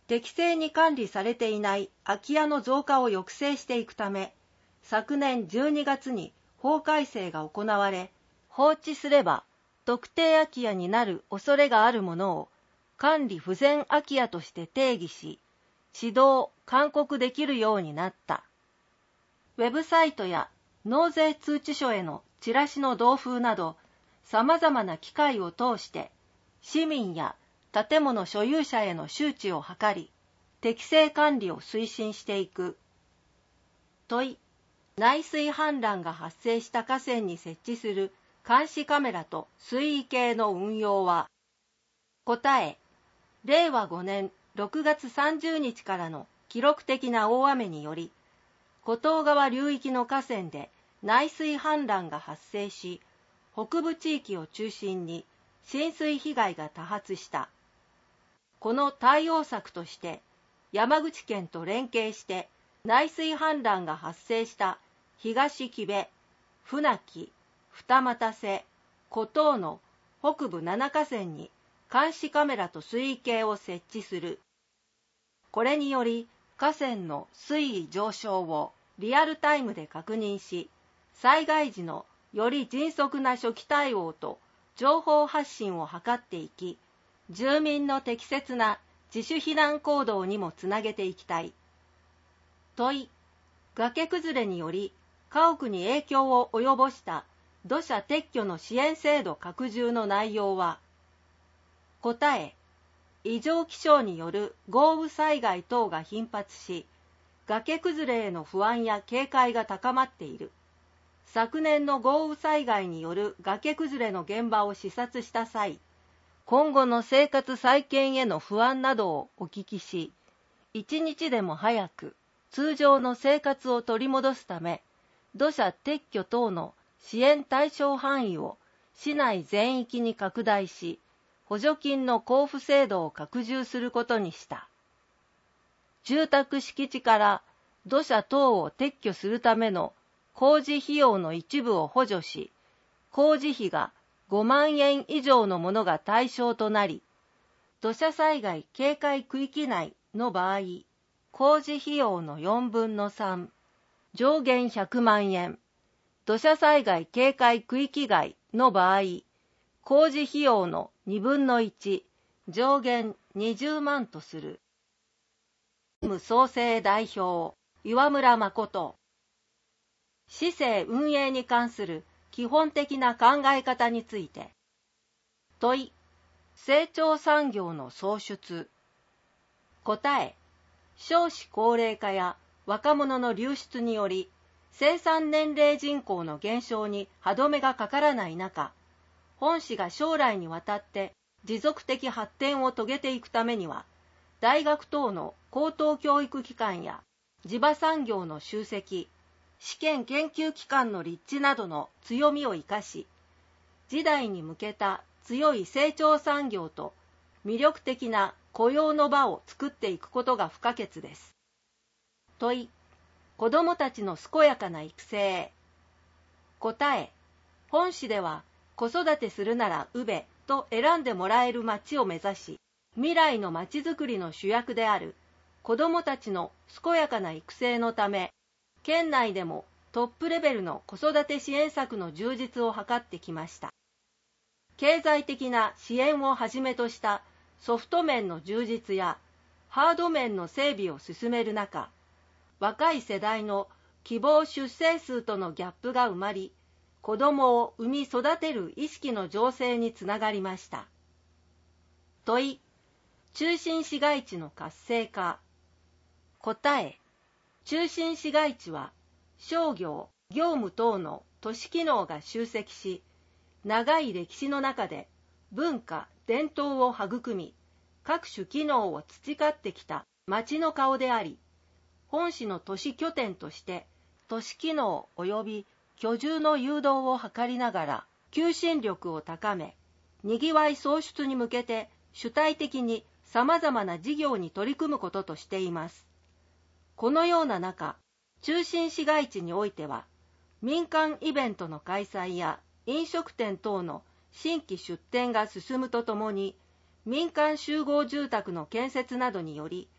B: 適正に管理されていない空き家の増加を抑制していくため、昨年じゅうにがつに法改正が行われ、放置すれば特定空き家になる恐れがあるものを管理不全空き家として定義し、指導・勧告できるようになった。ウェブサイトや納税通知書へのチラシの同封など、様々な機会を通して、市民や建物所有者への周知を図り、適正管理を推進していく。問い、内水氾濫が発生した河川に設置する監視カメラと水位計の運用は。答え、れいわごねんろくがつさんじゅうにちからの記録的な大雨により、厚東川流域の河川で内水氾濫が発生し、北部地域を中心に浸水被害が多発した。この対応策として、山口県と連携して内水氾濫が発生した東木部、船木、二俣瀬、厚東の北部なな河川に監視カメラと水位計を設置する。これにより河川の水位上昇をリアルタイムで確認し、災害時のより迅速な初期対応と情報発信を図っていき、住民の適切な自主避難行動にもつなげていきたい。問い、崖崩れにより家屋に影響を及ぼした土砂撤去の支援制度拡充の内容は。答え、異常気象による豪雨災害等が頻発し、崖崩れへの不安や警戒が高まっている。昨年の豪雨災害による崖崩れの現場を視察した際、今後の生活再建への不安などをお聞きし、一日でも早く通常の生活を取り戻すため、土砂撤去等の支援対象範囲を市内全域に拡大し、補助金の交付制度を拡充することにした。住宅敷地から土砂等を撤去するための工事費用の一部を補助し、工事費がごまんえん以上のものが対象となり、土砂災害警戒区域内の場合、工事費用のよんぶんのさん、上限ひゃくまんえん、土砂災害警戒区域外の場合、工事費用のにぶんのいち、上限にじゅうまんとする。無創生代表、岩村誠。市政運営に関する基本的な考え方について。問い、成長産業の創出。答え、少子高齢化や若者の流出により、生産年齢人口の減少に歯止めがかからない中、本市が将来にわたって持続的発展を遂げていくためには、大学等の高等教育機関や地場産業の集積、試験研究機関の立地などの強みを生かし、時代に向けた強い成長産業と魅力的な雇用の場を作っていくことが不可欠です。問い、子どもたちの健やかな育成。答え、本市では子育てするなら宇部と選んでもらえる町を目指し、未来の町づくりの主役である子どもたちの健やかな育成のため、県内でもトップレベルの子育て支援策の充実を図ってきました。経済的な支援をはじめとしたソフト面の充実やハード面の整備を進める中、若い世代の希望出生数とのギャップが埋まり、子どもを産み育てる意識の醸成につながりました。問い、中心市街地の活性化。答え、中心市街地は商業、業務等の都市機能が集積し、長い歴史の中で文化、伝統を育み、各種機能を培ってきた町の顔であり、本市の都市拠点として都市機能及び居住の誘導を図りながら求心力を高め、にぎわい創出に向けて主体的にさまざまな事業に取り組むこととしています。このような中、中心市街地においては、民間イベントの開催や飲食店等の新規出店が進むとともに、民間集合住宅の建設などにより、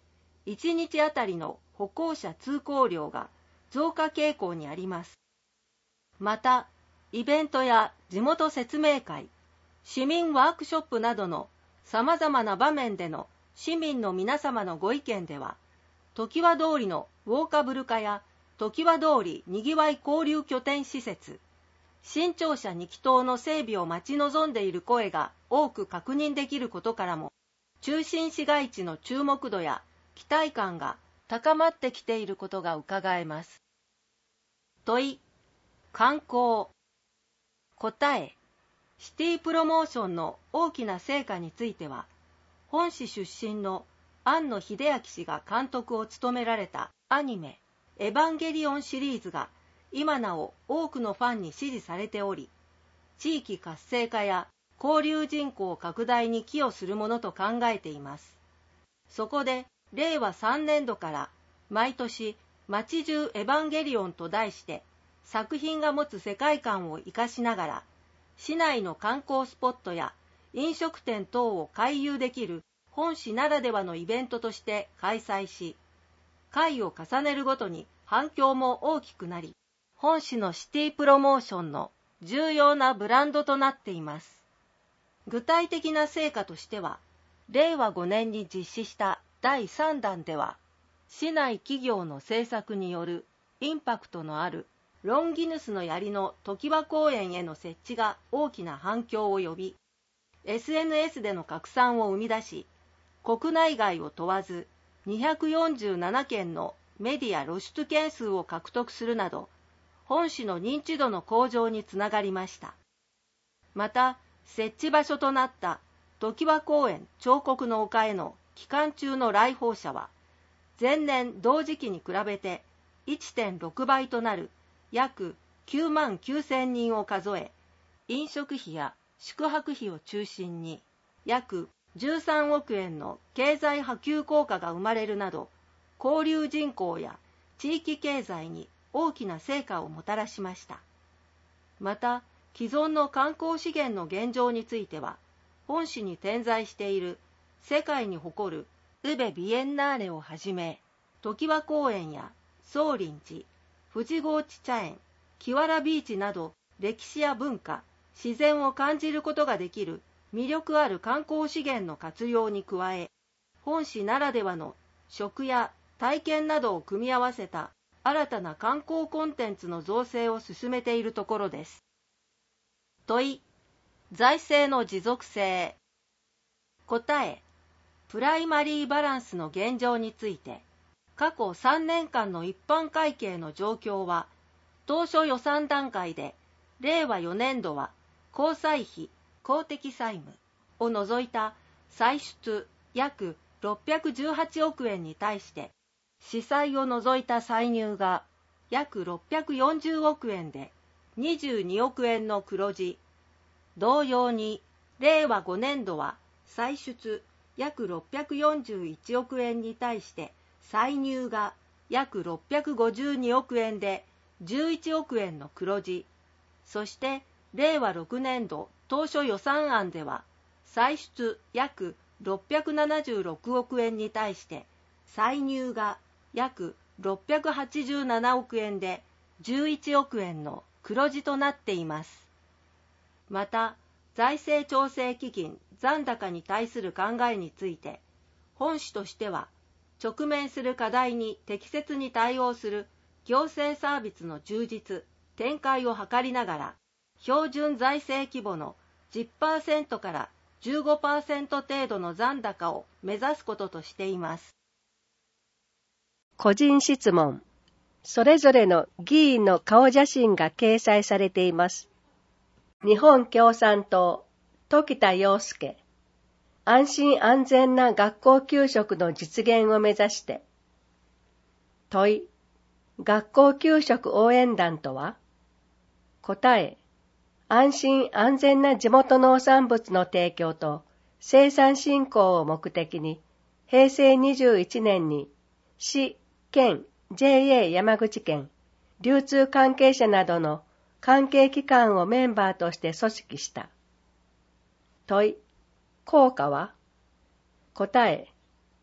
B: いちにちあたりの歩行者通行量が増加傾向にあります。また、イベントや地元説明会、市民ワークショップなどのさまざまな場面での市民の皆様のご意見では、常盤通りのウォーカブル化や常盤通りにぎわい交流拠点施設、新庁舎にき棟の整備を待ち望んでいる声が多く確認できることからも、中心市街地の注目度や期待感が高まってきていることがうかがえます。問い、観光。答え、シティプロモーションの大きな成果については、本市出身の庵野秀明氏が監督を務められたアニメ「エヴァンゲリオン」シリーズが今なお多くのファンに支持されており、地域活性化や交流人口拡大に寄与するものと考えています。そこでれいわさんねんどから毎年街中エヴァンゲリオンと題して作品が持つ世界観を生かしながら、市内の観光スポットや飲食店等を回遊できる本市ならではのイベントとして開催し、回を重ねるごとに反響も大きくなり、本市のシティプロモーションの重要なブランドとなっています。具体的な成果としては、れいわごねんに実施しただいさんだんでは、市内企業の政策によるインパクトのあるロンギヌスの槍の常盤公園への設置が大きな反響を呼び、エスエヌエス での拡散を生み出し、国内外を問わずにひゃくよんじゅうななけんのメディア露出件数を獲得するなど、本市の認知度の向上につながりました。また、設置場所となった常盤公園彫刻の丘への期間中の来訪者は、前年同時期に比べて いってんろくばいとなる約きゅうまんきゅうせんにんを数え、飲食費や宿泊費を中心に約じゅうさんおくえんの経済波及効果が生まれるなど、交流人口や地域経済に大きな成果をもたらしました。また、既存の観光資源の現状については、本市に点在している世界に誇る宇部ビエンナーレをはじめ、常盤公園や宗林寺、富士河内茶園、木原ビーチなど、歴史や文化、自然を感じることができる魅力ある観光資源の活用に加え、本市ならではの食や体験などを組み合わせた新たな観光コンテンツの造成を進めているところです。問い、財政の持続性。答え、プライマリーバランスの現状について、過去さんねんかんの一般会計の状況は、当初予算段階で、れいわよねんどは公債費、公的債務を除いた歳出約ろっぴゃくじゅうはちおくえんに対して、支債を除いた歳入が約ろっぴゃくよんじゅうおくえんでにじゅうにおくえんの黒字。同様に、れいわごねんどは歳出約ろっぴゃくよんじゅういちおくえんに対して歳入が約ろっぴゃくごじゅうにおくえんでじゅういちおくえんの黒字。そしてれいわろくねんど当初予算案では歳出約ろっぴゃくななじゅうろくおくえんに対して歳入が約ろっぴゃくはちじゅうななおくえんでじゅういちおくえんの黒字となっています。また、財政調整基金残高に対する考えについて、本市としては直面する課題に適切に対応する行政サービスの充実、展開を図りながら、標準財政規模の じゅっパーセント から じゅうごパーセント 程度の残高を目指すこととしています。
C: 個人質問。それぞれの議員の顔写真が掲載されています。日本共産党、時田洋介。安心安全な学校給食の実現を目指して。問い。学校給食応援団とは？答え。安心安全な地元農産物の提供と生産振興を目的に、へいせいにじゅういちねんに市、県、ジェーエー 山口県、流通関係者などの関係機関をメンバーとして組織した。問い、効果は？答え、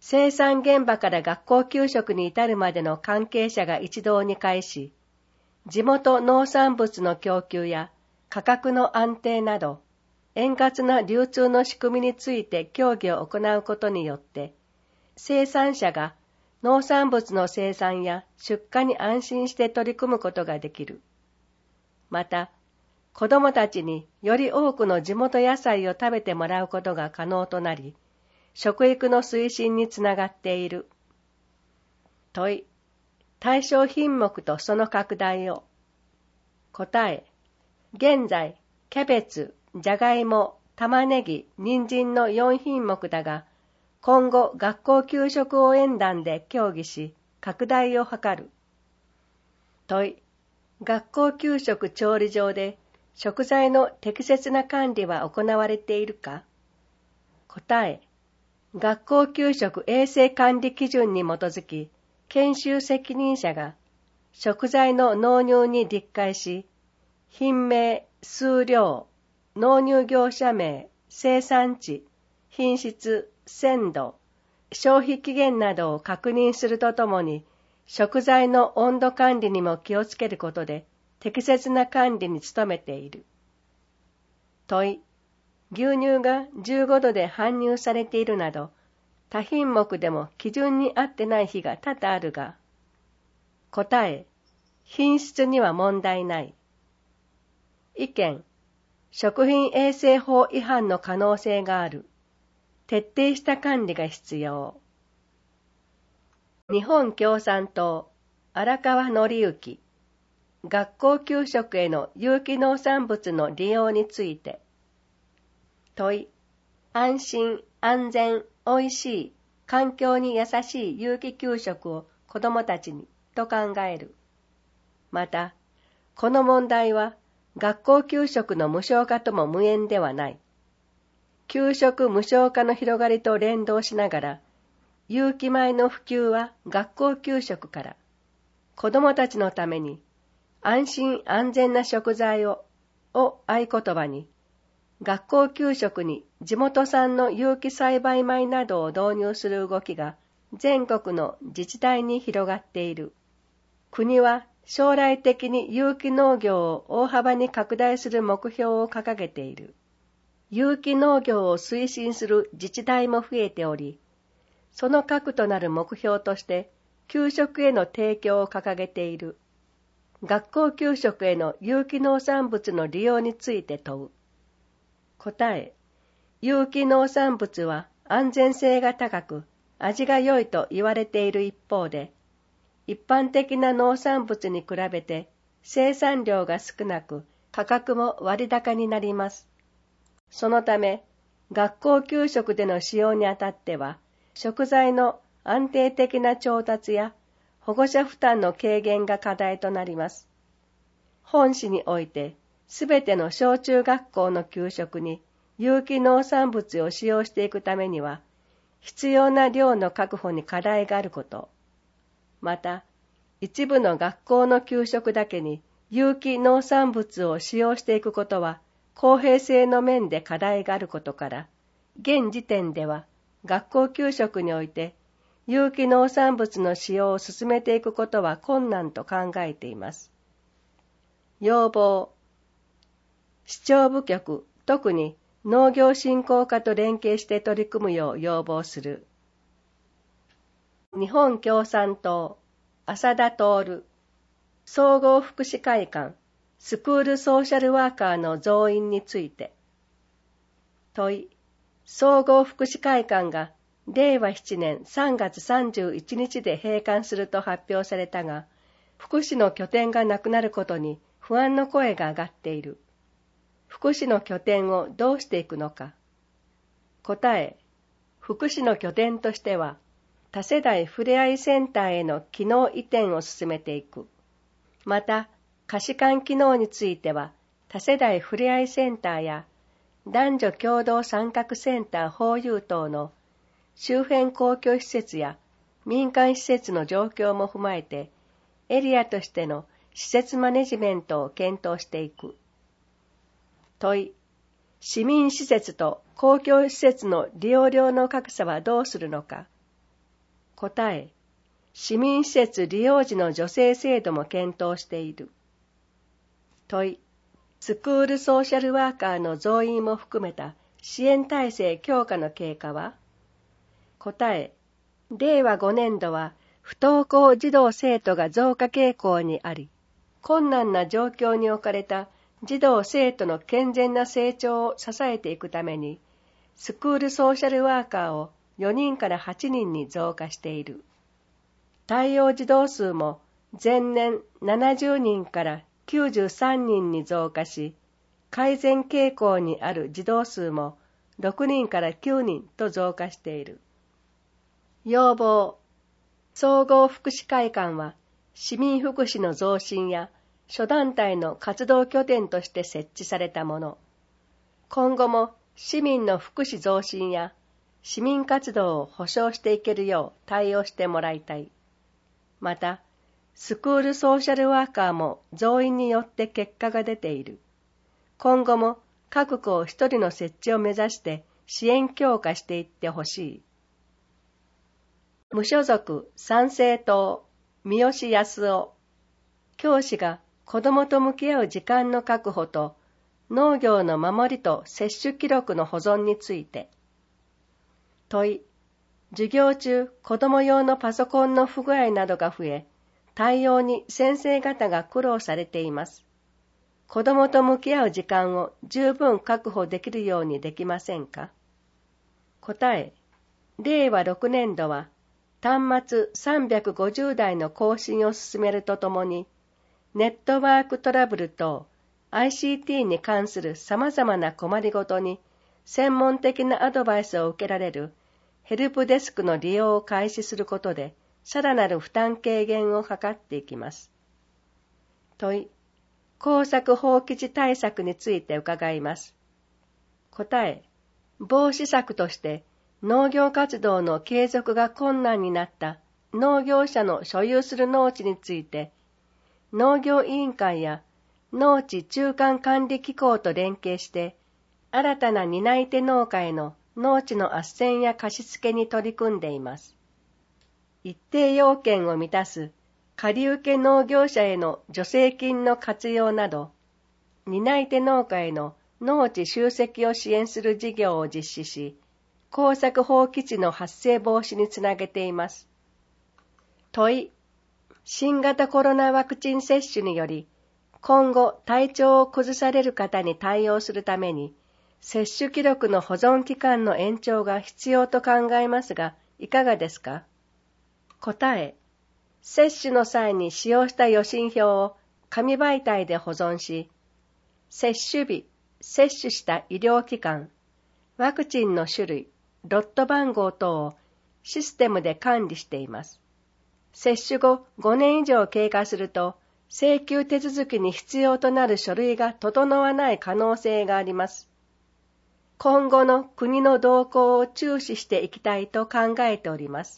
C: 生産現場から学校給食に至るまでの関係者が一堂に会し、地元農産物の供給や価格の安定など、円滑な流通の仕組みについて協議を行うことによって、生産者が農産物の生産や出荷に安心して取り組むことができる。また、子どもたちにより多くの地元野菜を食べてもらうことが可能となり、食育の推進につながっている。問い、対象品目とその拡大を。答え、現在、キャベツ、じゃがいも、玉ねぎ、人参のよん品目だが、今後学校給食応援団で協議し、拡大を図る。問い、学校給食調理場で食材の適切な管理は行われているか？答え、学校給食衛生管理基準に基づき、研修責任者が食材の納入に立会し、品名、数量、納入業者名、生産地、品質、鮮度、消費期限などを確認するとともに、食材の温度管理にも気をつけることで、適切な管理に努めている。問い、牛乳がじゅうごどで搬入されているなど、他品目でも基準に合ってない日が多々あるが、答え、品質には問題ない。意見、食品衛生法違反の可能性がある。徹底した管理が必要。日本共産党、荒川紀之、学校給食への有機農産物の利用について。問い、安心、安全、おいしい、環境に優しい有機給食を子どもたちにと考える。また、この問題は学校給食の無償化とも無縁ではない。給食無償化の広がりと連動しながら、有機米の普及は学校給食から、子どもたちのために安心安全な食材を、を合言葉に、学校給食に地元産の有機栽培米などを導入する動きが全国の自治体に広がっている。国は将来的に有機農業を大幅に拡大する目標を掲げている。有機農業を推進する自治体も増えており、その核となる目標として給食への提供を掲げている。学校給食への有機農産物の利用について問う。答え、有機農産物は安全性が高く、味が良いと言われている一方で、一般的な農産物に比べて生産量が少なく、価格も割高になります。そのため、学校給食での使用にあたっては、食材の安定的な調達や保護者負担の軽減が課題となります。本市において、すべての小中学校の給食に有機農産物を使用していくためには、必要な量の確保に課題があること、また、一部の学校の給食だけに有機農産物を使用していくことは、公平性の面で課題があることから、現時点では学校給食において有機農産物の使用を進めていくことは困難と考えています。要望。市長部局、特に農業振興課と連携して取り組むよう要望する。日本共産党、浅田徹、総合福祉会館、スクールソーシャルワーカーの増員について。問い、総合福祉会館がれいわななねんさんがつさんじゅういちにちで閉館すると発表されたが、福祉の拠点がなくなることに不安の声が上がっている。福祉の拠点をどうしていくのか。答え、福祉の拠点としては、多世代ふれあいセンターへの機能移転を進めていく。また、貸し館機能については、多世代ふれあいセンターや男女共同参画センターホーユー等の周辺公共施設や民間施設の状況も踏まえて、エリアとしての施設マネジメントを検討していく。問い、市民施設と公共施設の利用料の格差はどうするのか。 答え、市民施設利用時の助成制度も検討している。問い、スクールソーシャルワーカーの増員も含めた支援体制強化の経過は？答え、れいわごねんどは不登校児童生徒が増加傾向にあり、困難な状況に置かれた児童生徒の健全な成長を支えていくために、スクールソーシャルワーカーをよにんからはちにんに増加している。対応児童数も前年ななじゅうにんからきゅうじゅうさんにんに増加し、改善傾向にある児童数もろくにんからきゅうにんと増加している。要望、総合福祉会館は市民福祉の増進や諸団体の活動拠点として設置されたもの。今後も市民の福祉増進や市民活動を保障していけるよう対応してもらいたい。また、スクールソーシャルワーカーも増員によって結果が出ている。今後も各校一人の設置を目指して支援強化していってほしい。無所属参政党三好康夫、教師が子どもと向き合う時間の確保と農業の守りと接種記録の保存について。問い、授業中子ども用のパソコンの不具合などが増え、対応に先生方が苦労されています。子どもと向き合う時間を十分確保できるようにできませんか？答え、れいわろくねんどは端末さんびゃくごじゅうだいの更新を進めるとともに、ネットワークトラブルと アイシーティー に関する様々な困りごとに専門的なアドバイスを受けられるヘルプデスクの利用を開始することで、さらなる負担軽減を図っていきます。問い、耕作放棄地対策について伺います。答え、防止策として農業活動の継続が困難になった農業者の所有する農地について、農業委員会や農地中間管理機構と連携して、新たな担い手農家への農地の斡旋や貸し付けに取り組んでいます。一定要件を満たす借受農業者への助成金の活用など、担い手農家への農地集積を支援する事業を実施し、耕作放棄地の発生防止につなげています。問い、新型コロナワクチン接種により、今後体調を崩される方に対応するために、接種記録の保存期間の延長が必要と考えますが、いかがですか？答え、接種の際に使用した予診票を紙媒体で保存し、接種日、接種した医療機関、ワクチンの種類、ロット番号等をシステムで管理しています。接種後ごねん以上経過すると、請求手続きに必要となる書類が整わない可能性があります。今後の国の動向を注視していきたいと考えております。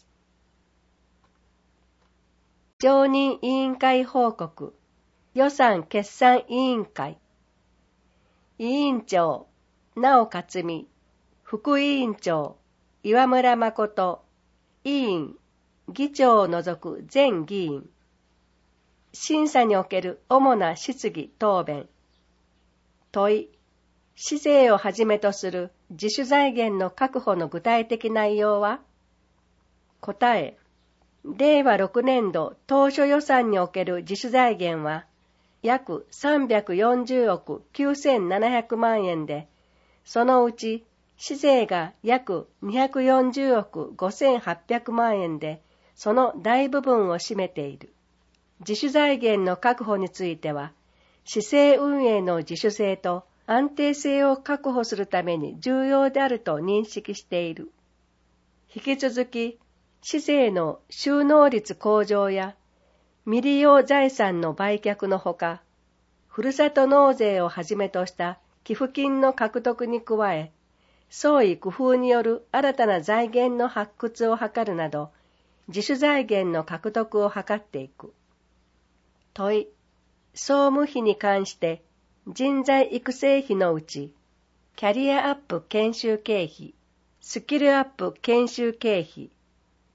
C: 常任委員会報告、予算決算委員会。委員長、直克美、副委員長、岩村誠、委員、議長を除く全議員。審査における主な質疑答弁。問い、市税をはじめとする自主財源の確保の具体的内容は？答え、れいわろくねんど当初予算における自主財源は約さんびゃくよんじゅうおくきゅうせんななひゃくまんえんで、そのうち市税が約にひゃくよんじゅうおくごせんはっぴゃくまんえんで、その大部分を占めている。自主財源の確保については、市政運営の自主性と安定性を確保するために重要であると認識している。引き続き、市税の収納率向上や未利用財産の売却のほか、ふるさと納税をはじめとした寄付金の獲得に加え、創意工夫による新たな財源の発掘を図るなど、自主財源の獲得を図っていく。問い、総務費に関して人材育成費のうち、キャリアアップ研修経費、スキルアップ研修経費、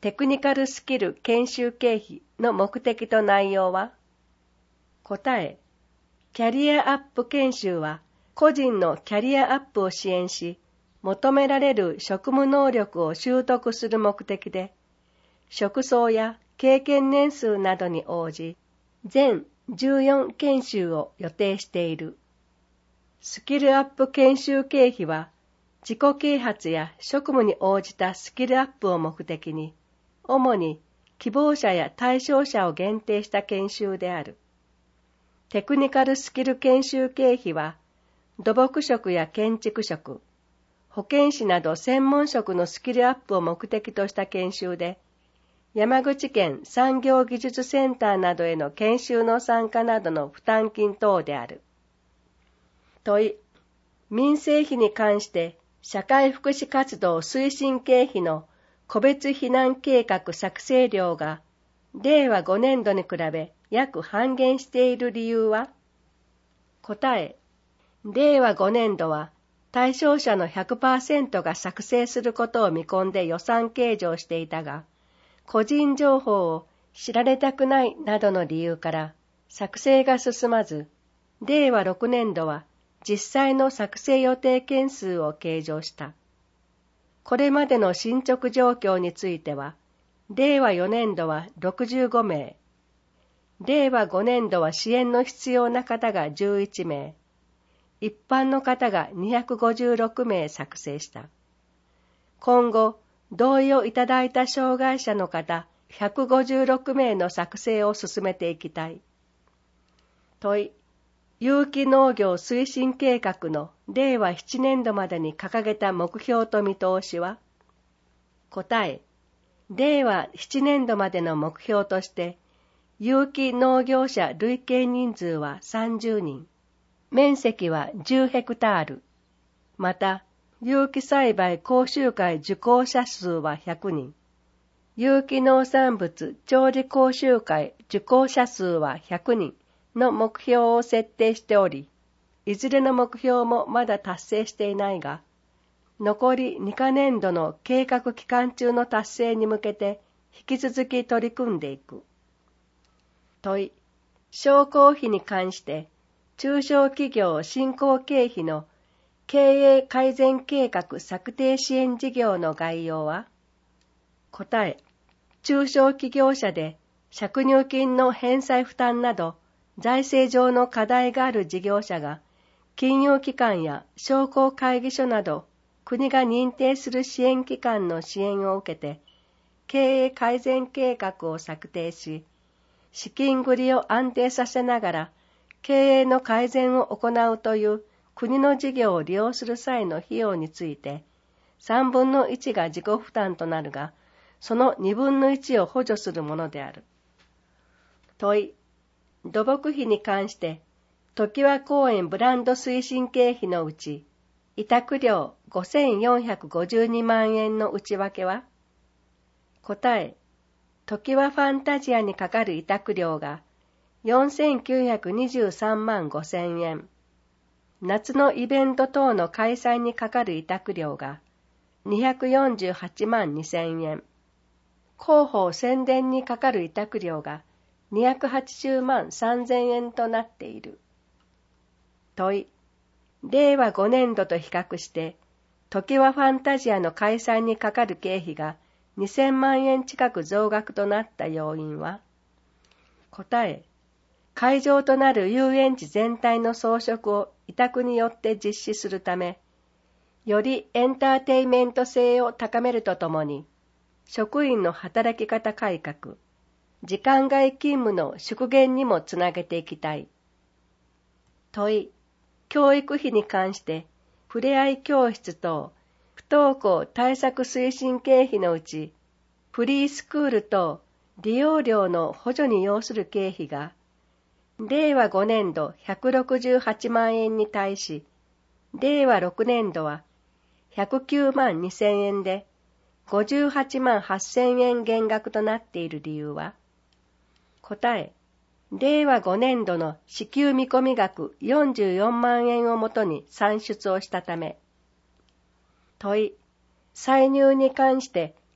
C: テクニカルスキル研修経費の目的と内容は？答え、キャリアアップ研修は個人のキャリアアップを支援し、求められる職務能力を習得する目的で、職層や経験年数などに応じ、全じゅうよん研修を予定している。スキルアップ研修経費は、自己啓発や職務に応じたスキルアップを目的に、主に希望者や対象者を限定した研修である。テクニカルスキル研修経費は、土木職や建築職、保健師など専門職のスキルアップを目的とした研修で、山口県産業技術センターなどへの研修の参加などの負担金等である。問い、民生費に関して社会福祉活動推進経費の個別避難計画作成量がれいわごねんどに比べ約半減している理由は？答え、れいわごねんどは対象者の ひゃくパーセント が作成することを見込んで予算計上していたが、個人情報を知られたくないなどの理由から作成が進まず、れいわろくねんどは実際の作成予定件数を計上した。これまでの進捗状況については、れいわよねんどはろくじゅうごめい、れいわごねんどは支援の必要な方がじゅういちめい、一般の方がにひゃくごじゅうろくめい作成した。今後、同意をいただいた障害者の方ひゃくごじゅうろくめいの作成を進めていきたい。問い、有機農業推進計画のれいわななねんどまでに掲げた目標と見通しは？答え、れいわななねんどまでの目標として、有機農業者累計人数はさんじゅうにん、面積はじゅうヘクタール、また、有機栽培講習会受講者数はひゃくにん、有機農産物調理講習会受講者数はひゃくにんの目標を設定しており、いずれの目標もまだ達成していないが、残りにかねんどの計画期間中の達成に向けて引き続き取り組んでいく。問い、商工費に関して中小企業振興経費の経営改善計画策定支援事業の概要は？答え、中小企業者で借入金の返済負担など財政上の課題がある事業者が金融機関や商工会議所など国が認定する支援機関の支援を受けて経営改善計画を策定し、資金繰りを安定させながら経営の改善を行うという国の事業を利用する際の費用についてさんぶんのいちが自己負担となるが、そのにぶんのいちを補助するものである。問い、土木費に関して、常盤公園ブランド推進経費のうち、委託料ごせんよんひゃくごじゅうにまんえんの内訳は？答え、常盤ファンタジアにかかる委託料がよんせんきゅうひゃくにじゅうさんまんごせんえん、夏のイベント等の開催にかかる委託料がにひゃくよんじゅうはちまんにせんえん、広報宣伝にかかる委託料がにひゃくはちじゅうまんさんぜんえんとなっている。問い、れいわごねんどと比較して、常盤ファンタジアの開催にかかる経費がにせんまんえん近く増額となった要因は？答え、会場となる遊園地全体の装飾を委託によって実施するため、よりエンターテイメント性を高めるとともに、職員の働き方改革、時間外勤務の縮減にもつなげていきたい。問い、教育費に関して、ふれあい教室等、不登校対策推進経費のうち、フリースクール等利用料の補助に要する経費が、れいわごねんどひゃくろくじゅうはちまんえんに対し、れいわろくねんどはひゃくきゅうまんにせんえんで、ごじゅうはちまんはっせんえん減額となっている理由は？答え、れいわごねんどの支給見込み額よんじゅうよんまんえんをもとに算出をしたため。問い、歳入に関して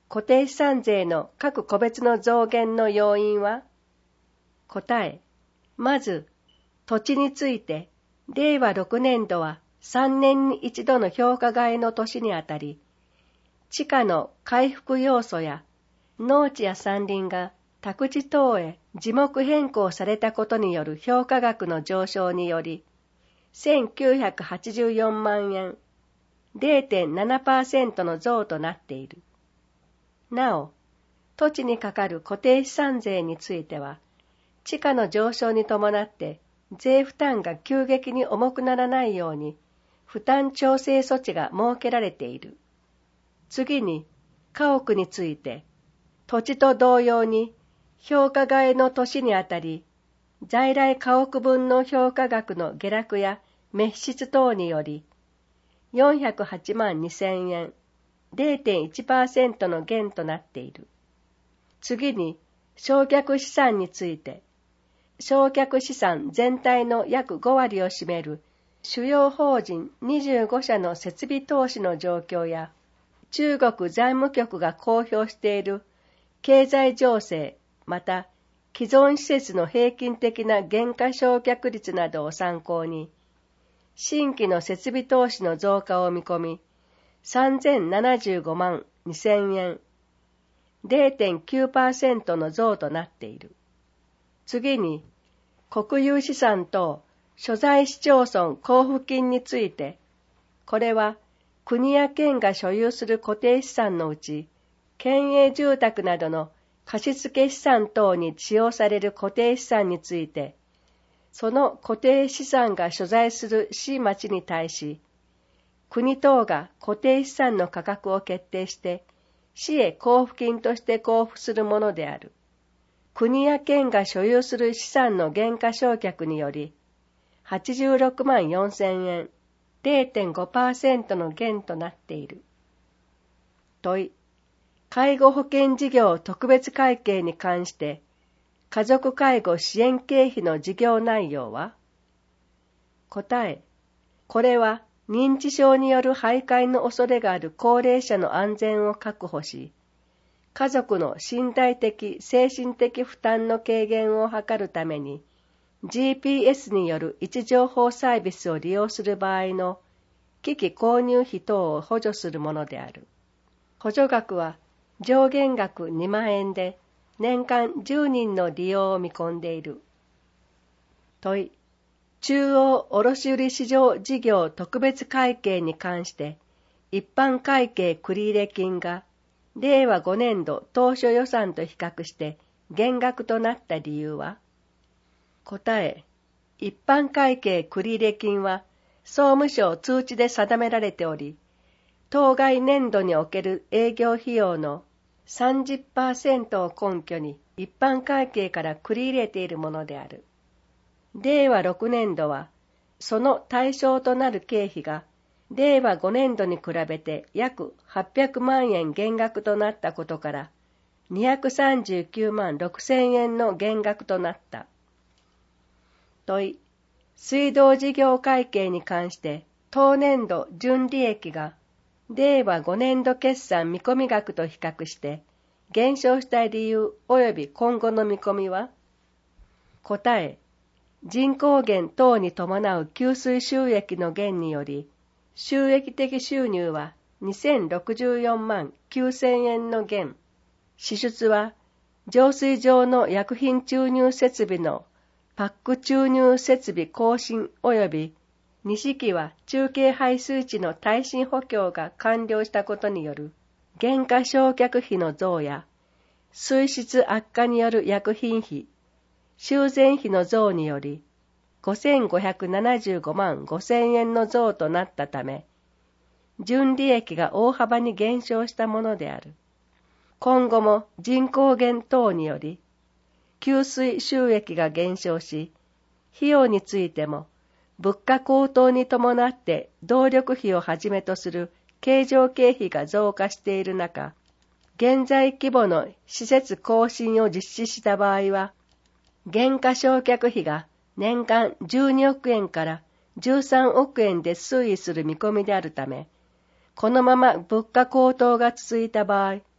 C: 固定資産税の各個別の増減の要因は？答え、まず、土地について、れいわろくねんどはさんねんに一度の評価外の年にあたり、地価の回復要素や農地や山林が宅地等へ地目変更されたことによる評価額の上昇により、せんきゅうひゃくはちじゅうよんまんえん、れいてんななパーセント の増となっている。なお、土地にかかる固定資産税については、地価の上昇に伴って税負担が急激に重くならないように、負担調整措置が設けられている。次に、家屋について、土地と同様に、評価外の年にあたり、在来家屋分の評価額の下落や滅失等により、よんひゃくはちまんにせんえん、れいてんいちパーセント の減となっている。次に、償却資産について、償却資産全体の約ごわりを占める主要法人にじゅうごしゃの設備投資の状況や、中国財務局が公表している経済情勢、また既存施設の平均的な減価償却率などを参考に、新規の設備投資の増加を見込み、さんぜんななじゅうごまんにせんえん、れいてんきゅうパーセント の増となっている。次に、国有資産等所在市町村交付金について、これは国や県が所有する固定資産のうち、県営住宅などの貸付資産等に使用される固定資産について、その固定資産が所在する市町に対し、国等が固定資産の価格を決定して、市へ交付金として交付するものである。国や県が所有する資産の減価償却により、はちじゅうろくまんよんせんえん、れいてんごパーセント の減となっている。問い、介護保険事業特別会計に関して、家族介護支援経費の事業内容は？答え、これは認知症による徘徊の恐れがある高齢者の安全を確保し、家族の身体的・精神的負担の軽減を図るために、ジーピーエス による位置情報サービスを利用する場合の機器購入費等を補助するものである。補助額は上限額にまんえんで年間じゅうにんの利用を見込んでいる。問い、中央卸売市場事業特別会計に関して一般会計繰入金がれいわごねんど当初予算と比較して減額となった理由は？答え、一般会計繰入金は総務省通知で定められており、当該年度における営業費用の さんじゅっパーセント を根拠に一般会計から繰り入れているものである。れいわろくねんどは、その対象となる経費がれいわごねんどに比べて約はっぴゃくまんえん減額となったことから、にひゃくさんじゅうきゅうまんろくせんえんの減額となった。問い、水道事業会計に関して当年度純利益がれいわごねんど決算見込み額と比較して減少した理由及び今後の見込みは？答え、人口減等に伴う給水収益の減により、収益的収入はにせんろくじゅうよんまんきゅうせんえんの減、支出は浄水場の薬品注入設備のパック注入設備更新及び西は中継排水池の耐震補強が完了したことによる減価償却費の増や、水質悪化による薬品費、修繕費の増によりごせんごひゃくななじゅうごまんごせんえんの増となったため、純利益が大幅に減少したものである。今後も人口減等により、給水収益が減少し、費用についても物価高騰に伴って動力費をはじめとする経常経費が増加している中、現在規模の施設更新を実施した場合は、減価償却費が年間じゅうにおくえんからじゅうさんおくえんで推移する見込みであるため、このまま物価高騰が続いた場合、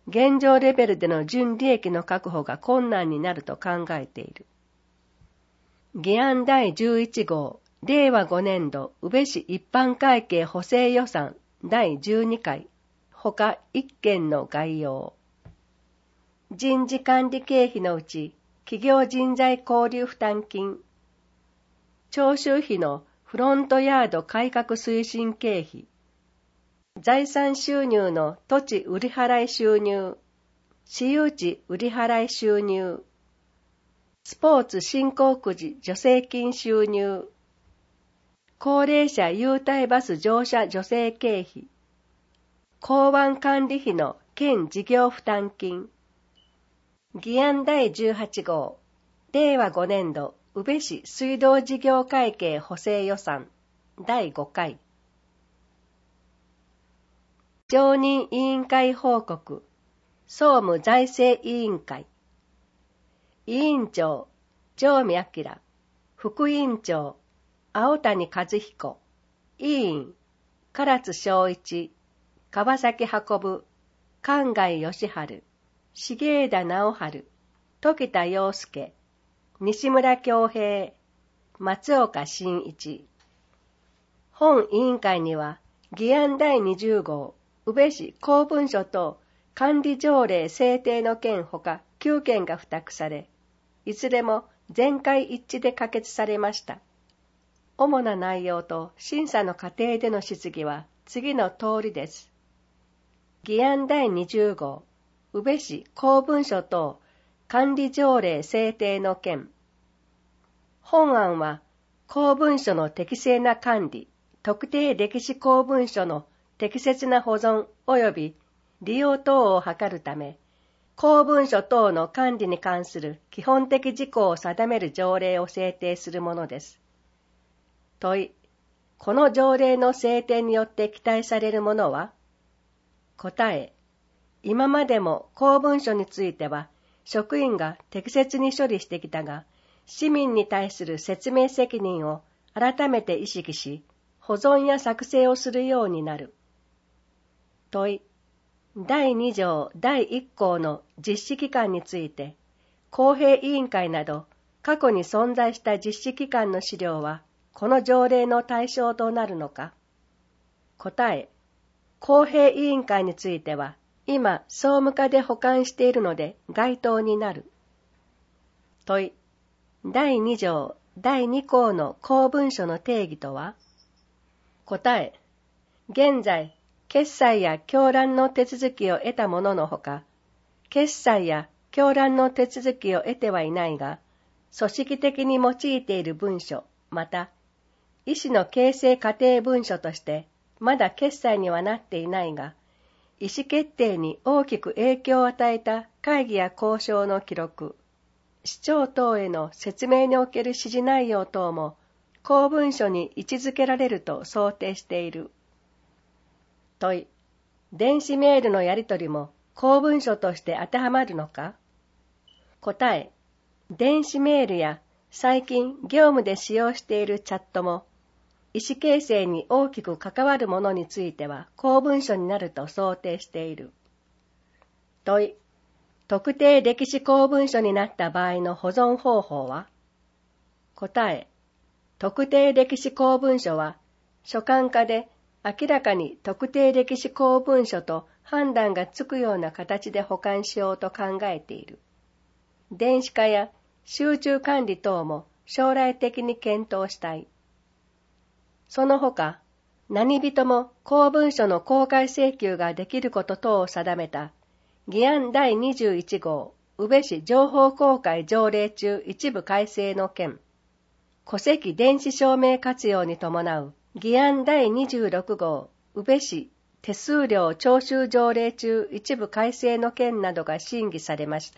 C: 現状レベルでの純利益の確保が困難になると考えている。議案だいじゅういち号、れいわごねんど宇部市一般会計補正予算だいじゅうにかい、ほかいっけんの概要。人事管理経費のうち、企業人材交流負担金、徴収費のフロントヤード改革推進経費、財産収入の土地売払収入、私有地売払収入、スポーツ振興くじ助成金収入、高齢者優待バス乗車助成経費、港湾管理費の県事業負担金、議案だいじゅうはち号、れいわごねんど宇部市水道事業会計補正予算だいごかい。常任委員会報告、総務財政委員会。委員長、城見明。副委員長、青谷和彦。委員、唐津正一。川崎運、関外義治。重枝直春。時田洋介。西村恭平。松岡真一。本委員会には、議案だいにじゅう号、宇部市公文書等管理条例制定の件ほかきゅうけんが付託され、いずれも全会一致で可決されました。主な内容と審査の過程での質疑は次の通りです。議案だいにじゅう号、宇部市公文書等管理条例制定の件。本案は公文書の適正な管理、特定歴史公文書の適切な保存及び利用等を図るため、公文書等の管理に関する基本的事項を定める条例を制定するものです。問い、この条例の制定によって期待されるものは？答え、今までも公文書については職員が適切に処理してきたが、市民に対する説明責任を改めて意識し、保存や作成をするようになる。問い、だいに条だいいっ項の実施機関について、公平委員会など過去に存在した実施機関の資料は、この条例の対象となるのか？答え、公平委員会については、今、総務課で保管しているので該当になる。問い、だいに条だいに項の公文書の定義とは？答え、現在、決済や狂乱の手続きを得たもののほか、決済や狂乱の手続きを得てはいないが、組織的に用いている文書、また、医師の形成過程文書として、まだ決済にはなっていないが、意思決定に大きく影響を与えた会議や交渉の記録、市長等への説明における指示内容等も、公文書に位置づけられると想定している。問い、電子メールのやり取りも公文書として当てはまるのか？答え、電子メールや最近業務で使用しているチャットも、意思形成に大きく関わるものについては公文書になると想定している。問い、特定歴史公文書になった場合の保存方法は？答え、特定歴史公文書は所管下で明らかに特定歴史公文書と判断がつくような形で保管しようと考えている。電子化や集中管理等も将来的に検討したい。その他、何人も公文書の公開請求ができること等を定めた議案だいにじゅういち号宇部市情報公開条例中一部改正の件、戸籍電子証明活用に伴う議案だいにじゅうろく号宇部市手数料徴収条例中一部改正の件などが審議されました。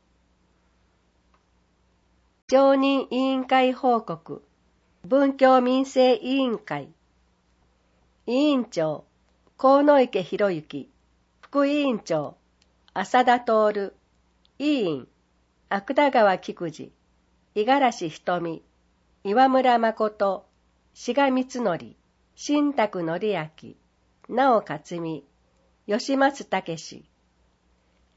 C: 常任委員会報告、文教民生委員会。委員長、河池博之。副委員長、浅田徹。委員、芥川菊次。五十嵐瞳。岩村誠。志賀光則。新宅則明。直克美。吉松武。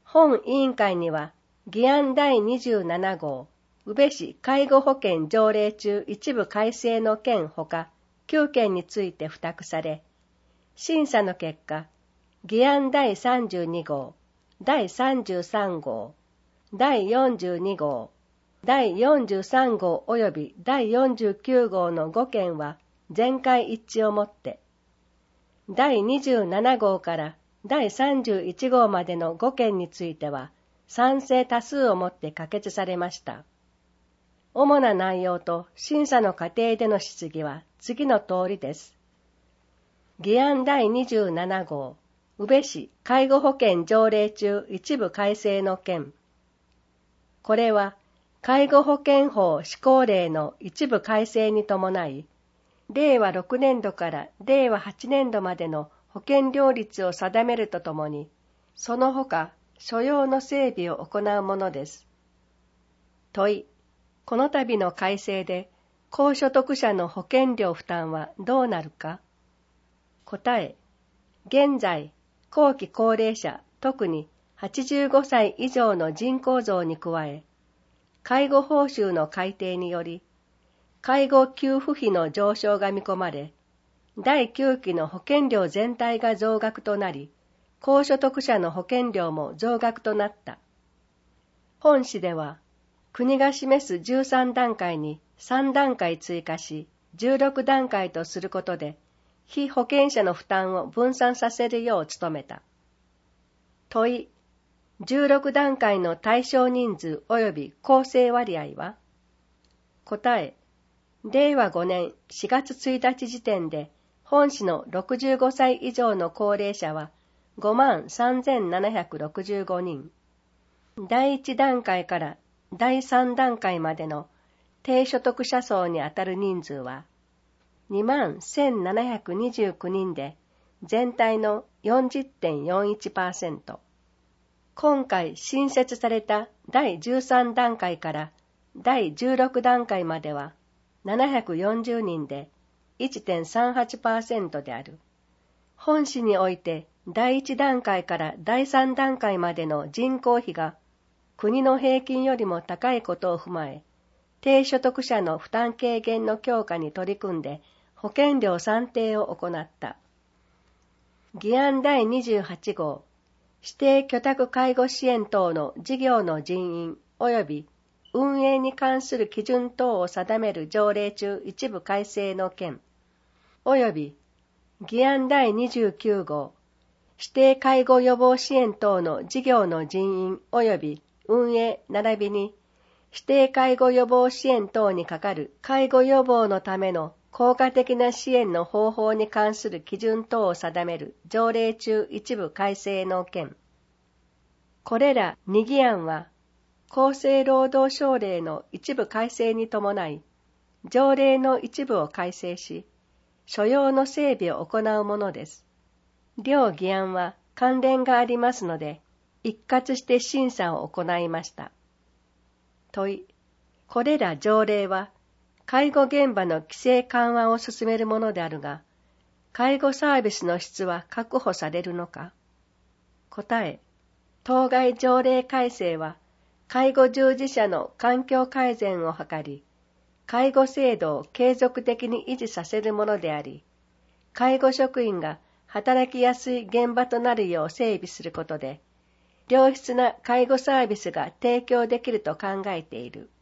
C: 本委員会には、議案だいにじゅうなな号、宇部市介護保険条例中一部改正の件ほか、きゅうけんについて付託され、審査の結果、議案だいさんじゅうに号、だいさんじゅうさん号、だいよんじゅうに号、だいよんじゅうさん号及びだいよんじゅうきゅう号のごけんは全会一致をもって、だいにじゅうなな号からだいさんじゅういち号までのごけんについては賛成多数をもって可決されました。主な内容と審査の過程での質疑は次の通りです。議案だいにじゅうなな号、宇部市介護保険条例中一部改正の件。これは、介護保険法施行令の一部改正に伴い、れいわろくねん度かられいわはちねん度までの保険料率を定めるとともに、その他、所要の整備を行うものです。問い、この度の改正で、高所得者の保険料負担はどうなるか。答え、現在、後期高齢者、特にはちじゅうごさい以上の人口増に加え、介護報酬の改定により、介護給付費の上昇が見込まれ、だいきゅうきの保険料全体が増額となり、高所得者の保険料も増額となった。本誌では、国が示すじゅうさんだんかいにさんだんかい追加し、じゅうろくだんかいとすることで、被保険者の負担を分散させるよう努めた。問い、じゅうろくだんかいの対象人数及び構成割合は。答え、れいわごねんしがつついたち時点で本市のろくじゅうごさい以上の高齢者はごまんさんぜんななひゃくろくじゅうごにん。だいいちだんかいからだいさんだんかいまでの低所得者層にあたる人数はにまんせんななひゃくにじゅうきゅうにんで全体の よんじゅってんよんいちパーセント。今回新設されただいじゅうさんだんかいからだいじゅうろくだんかいまではななひゃくよんじゅうにんで いってんさんはちパーセント である。本市においてだいいちだんかいからだいさんだんかいまでの人口比が国の平均よりも高いことを踏まえ、低所得者の負担軽減の強化に取り組んで保険料算定を行った。議案だいにじゅうはち号、指定居宅介護支援等の事業の人員及び運営に関する基準等を定める条例中一部改正の件、及び議案だいにじゅうきゅう号、指定介護予防支援等の事業の人員及び運営並びに指定介護予防支援等にかかる介護予防のための効果的な支援の方法に関する基準等を定める条例中一部改正の件。これらに議案は、厚生労働省令の一部改正に伴い、条例の一部を改正し、所要の整備を行うものです。両議案は関連がありますので、一括して審査を行いました。問い、これら条例は、介護現場の規制緩和を進めるものであるが、介護サービスの質は確保されるのか。答え、当該条例改正は、介護従事者の環境改善を図り、介護制度を継続的に維持させるものであり、介護職員が働きやすい現場となるよう整備することで、良質な介護サービスが提供できると考えている。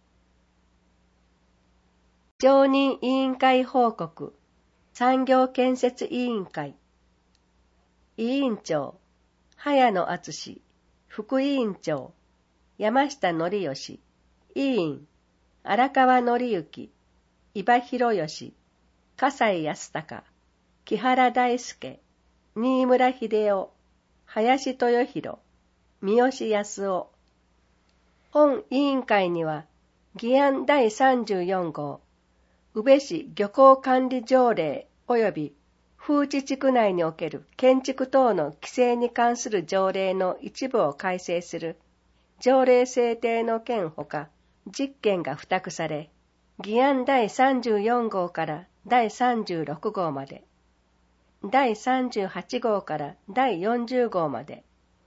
C: 常任委員会報告、産業建設委員会。委員長、早野敦、副委員長、山下則義、委員、荒川則之、伊庭博義、笠井康隆、木原大輔、新村秀夫、林豊弘、三好康夫。本委員会には、議案だいさんじゅうよん号、宇部市漁港管理条例及び風致地区内における建築等の規制に関する条例の一部を改正する条例制定の件ほかじゅっけんが付託され、議案だいさんじゅうよん号からだいさんじゅうろく号まで、だいさんじゅうはち号からだいよんじゅう号まで、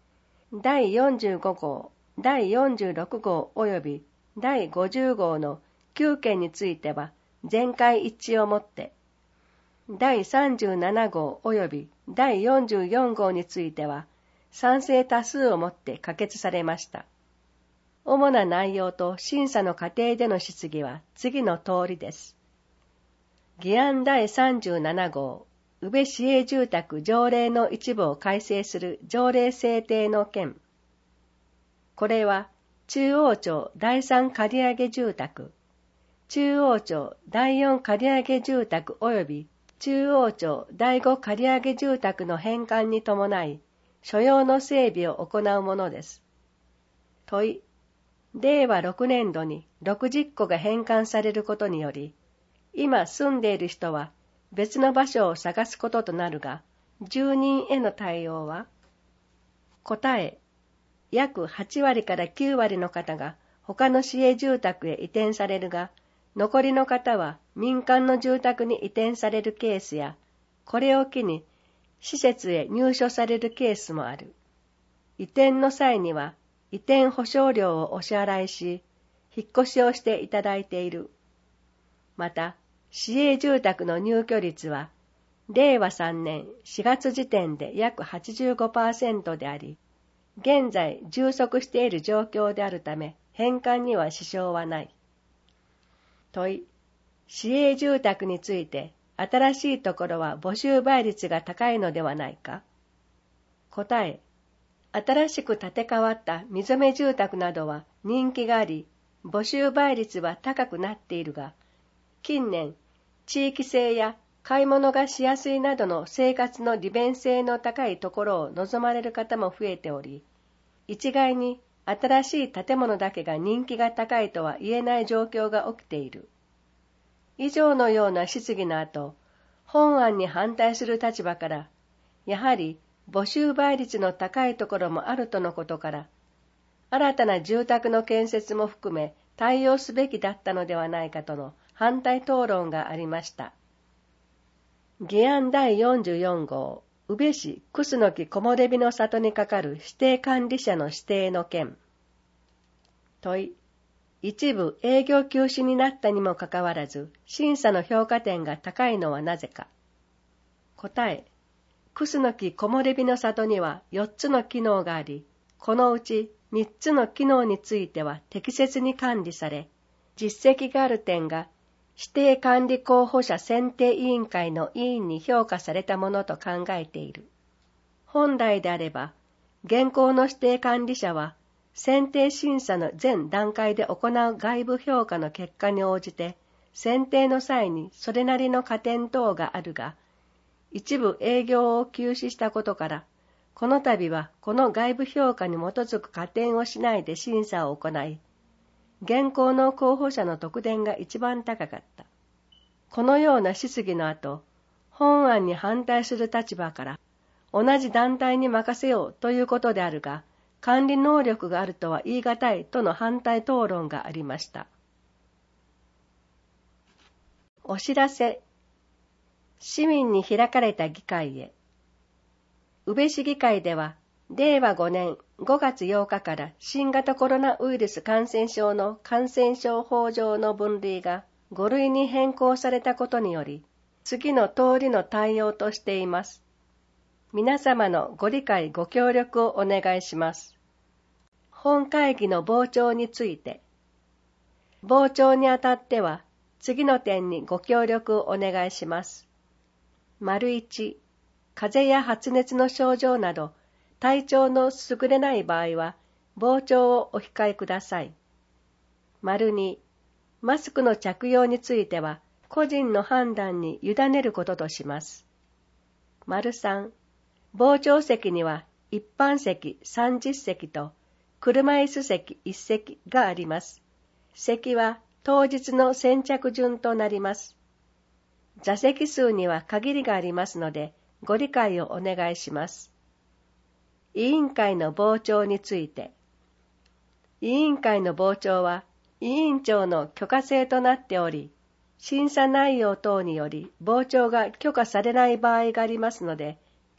C: だいよんじゅうご号、だいよんじゅうろく号及びだいごじゅう号のきゅう件については全会一致をもって、だいさんじゅうなな号及びだいよんじゅうよん号については賛成多数をもって可決されました。主な内容と審査の過程での質疑は次の通りです。議案だいさんじゅうなな号、宇部市営住宅条例の一部を改正する条例制定の件。これは中央町だいさん借上住宅、中央町だいよん借上住宅及び中央町だいご借上住宅の返還に伴い、所要の整備を行うものです。問い、れいわろく年度にろくじゅっ戸が返還されることにより、今住んでいる人は別の場所を探すこととなるが、住人への対応は？答え、約はち割からきゅう割の方が他の市営住宅へ移転されるが、残りの方は民間の住宅に移転されるケースや、これを機に施設へ入所されるケースもある。移転の際には移転保証料をお支払いし、引っ越しをしていただいている。また、市営住宅の入居率は、れいわさんねんしがつ時点で約 はちじゅうごパーセント であり、現在充足している状況であるため、返還には支障はない。問い、市営住宅について、新しいところは募集倍率が高いのではないか？答え、新しく建て替わった水目住宅などは人気があり、募集倍率は高くなっているが、近年、地域性や買い物がしやすいなどの生活の利便性の高いところを望まれる方も増えており、一概に新しい建物だけが人気が高いとは言えない状況が起きている。以上のような質疑の後、本案に反対する立場から、やはり募集倍率の高いところもあるとのことから、新たな住宅の建設も含め対応すべきだったのではないかとの反対討論がありました。議案だいよんじゅうよん号、宇部市楠木木漏れ日の里に係る指定管理者の指定の件。問い、一部営業休止になったにもかかわらず、審査の評価点が高いのはなぜか。答え、楠木木漏れ日の里にはよっつの機能があり、このうちみっつの機能については適切に管理され、実績がある点が指定管理候補者選定委員会の委員に評価されたものと考えている。本来であれば、現行の指定管理者は、選定審査の全段階で行う外部評価の結果に応じて、選定の際にそれなりの加点等があるが、一部営業を休止したことから、この度はこの外部評価に基づく加点をしないで審査を行い、現行の候補者の得点が一番高かった。このような質疑の後、本案に反対する立場から、同じ団体に任せようということであるが、管理能力があるとは言い難いとの反対討論がありました。お知らせ。市民に開かれた議会へ。宇部市議会では、れいわごねんごがつようかから新型コロナウイルス感染症の感染症法上の分類がご類に変更されたことにより、次の通りの対応としています。皆様のご理解ご協力をお願いします。本会議の傍聴について。傍聴にあたっては、次の点にご協力をお願いします。丸一、風邪や発熱の症状など、体調の優れない場合は、傍聴をお控えください。丸二、マスクの着用については、個人の判断に委ねることとします。丸三、傍聴席には一般席さんじゅっ席と車椅子席いち席があります。席は当日の先着順となります。座席数には限りがありますので、ご理解をお願いします。委員会の傍聴について。委員会の傍聴は委員長の許可制となっており、審査内容等により傍聴が許可されない場合がありますので、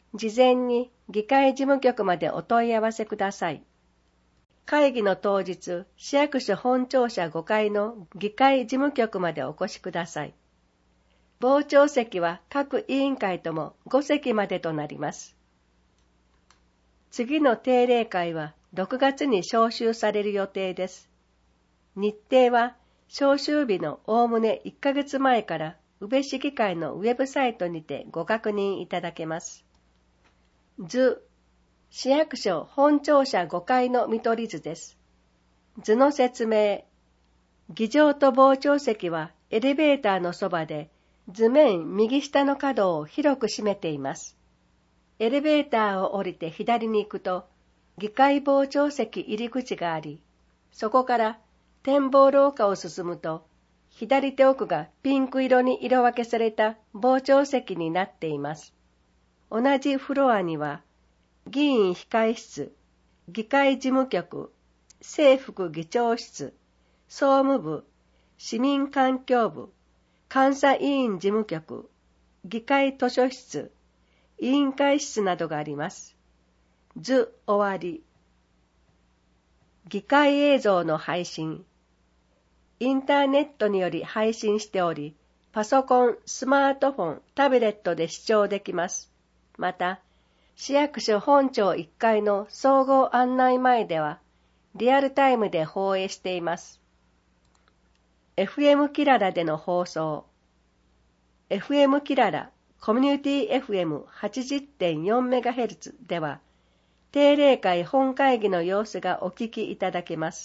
C: 事前に議会事務局までお問い合わせください。会議の当日、市役所本庁舎ごかいの議会事務局までお越しください。傍聴席は各委員会ともごせきまでとなります。次の定例会はろくがつに召集される予定です。日程は召集日のおおむねいっかげつまえから宇部市議会のウェブサイトにてご確認いただけます。図、市役所本庁舎ごかいの見取り図です。図の説明。議場と傍聴席はエレベーターのそばで、図面右下の角を広く占めています。エレベーターを降りて左に行くと、議会傍聴席入り口があり、そこから展望廊下を進むと、左手奥がピンク色に色分けされた傍聴席になっています。同じフロアには、議員控室、議会事務局、正副議長室、総務部、市民環境部、監査委員事務局、議会図書室、委員会室などがあります。図終わり。議会映像の配信。インターネットにより配信しており、パソコン、スマートフォン、タブレットで視聴できます。また、市役所本庁いっかいの総合案内前では、リアルタイムで放映しています。エフエム キララでの放送。エフエム キララ、コミュニティ エフエムはちじゅってんよんメガヘルツ では、定例会本会議の様子がお聞きいただけます。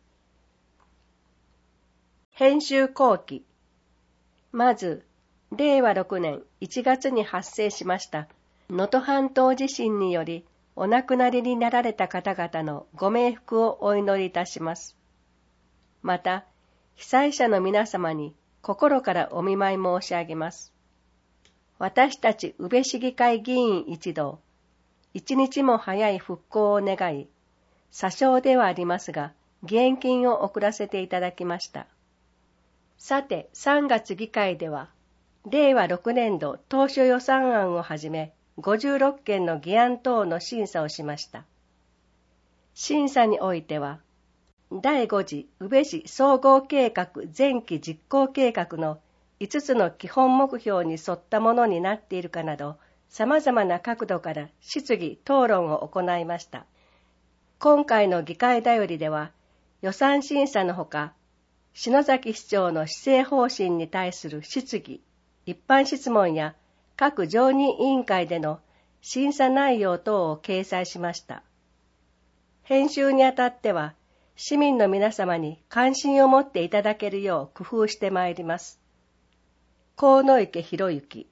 C: 編集後期。まず、れいわろくねんいちがつに発生しました能登半島地震によりお亡くなりになられた方々のご冥福をお祈りいたします。また、被災者の皆様に心からお見舞い申し上げます。私たち宇部市議会議員一同、一日も早い復興を願い、詐称ではありますが、義援金を送らせていただきました。さて、さんがつ議会では、れいわろくねんど当初予算案をはじめ、ごじゅうろっけんの議案等の審査をしました。審査においては、だいご次宇部市総合計画前期実行計画のいつつの基本目標に沿ったものになっているかなど、様々な角度から質疑討論を行いました。今回の議会だよりでは、予算審査のほか、篠崎市長の施政方針に対する質疑、一般質問や各常任委員会での審査内容等を掲載しました。編集にあたっては、市民の皆様に関心を持っていただけるよう工夫してまいります。鴻池博之。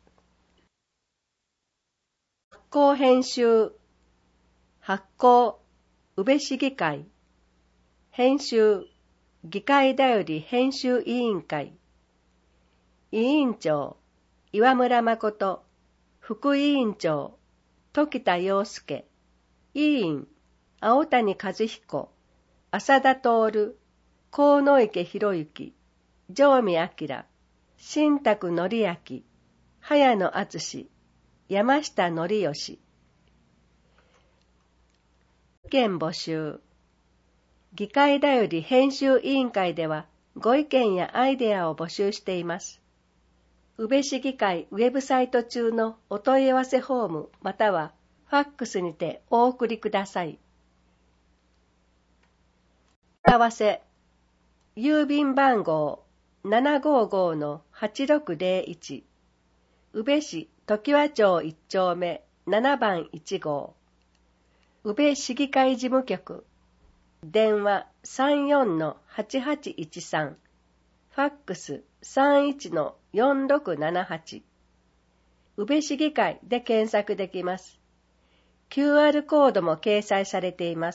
C: 発行編集。発行、宇部市議会。編集、議会だより編集委員会。委員長、岩村誠。副委員長、時田洋介。委員、青谷和彦。浅田徹。鴻池博之。城見明。新宅則明。早野敦。山下則義。意見募集。議会だより編集委員会ではご意見やアイデアを募集しています。宇部市議会ウェブサイト中のお問い合わせフォームまたはファックスにてお送りください。問い合わせ。郵便番号 ななごーごーのはちろくぜろいち 宇部市常盤町いっちょうめななばんいちごう宇部市議会事務局電話 さんよんのはちはちいちさん ファックス さんいちのよんろくななはち宇部市議会で検索できます。キューアール コードも掲載されています。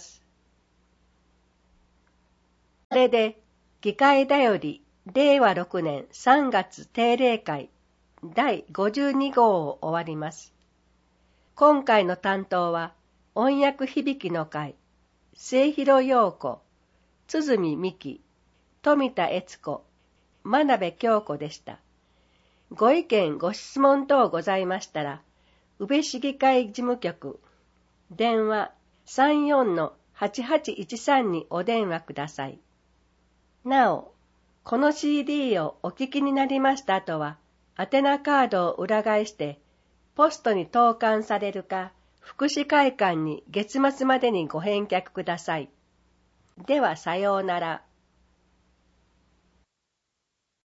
C: これで議会だよりれいわろくねんさんがつ定例会だいごじゅうにごうを終わります。今回の担当は音訳響の会、末広陽子、鼓美希、富田悦子、真鍋京子でした。ご意見ご質問等ございましたら、 宇部市議会事務局、電話 さんよんのはちはちいちさん にお電話ください。なお、この シーディー をお聞きになりました後は、宛名カードを裏返して、ポストに投函されるか、福祉会館に月末までにご返却ください。ではさようなら。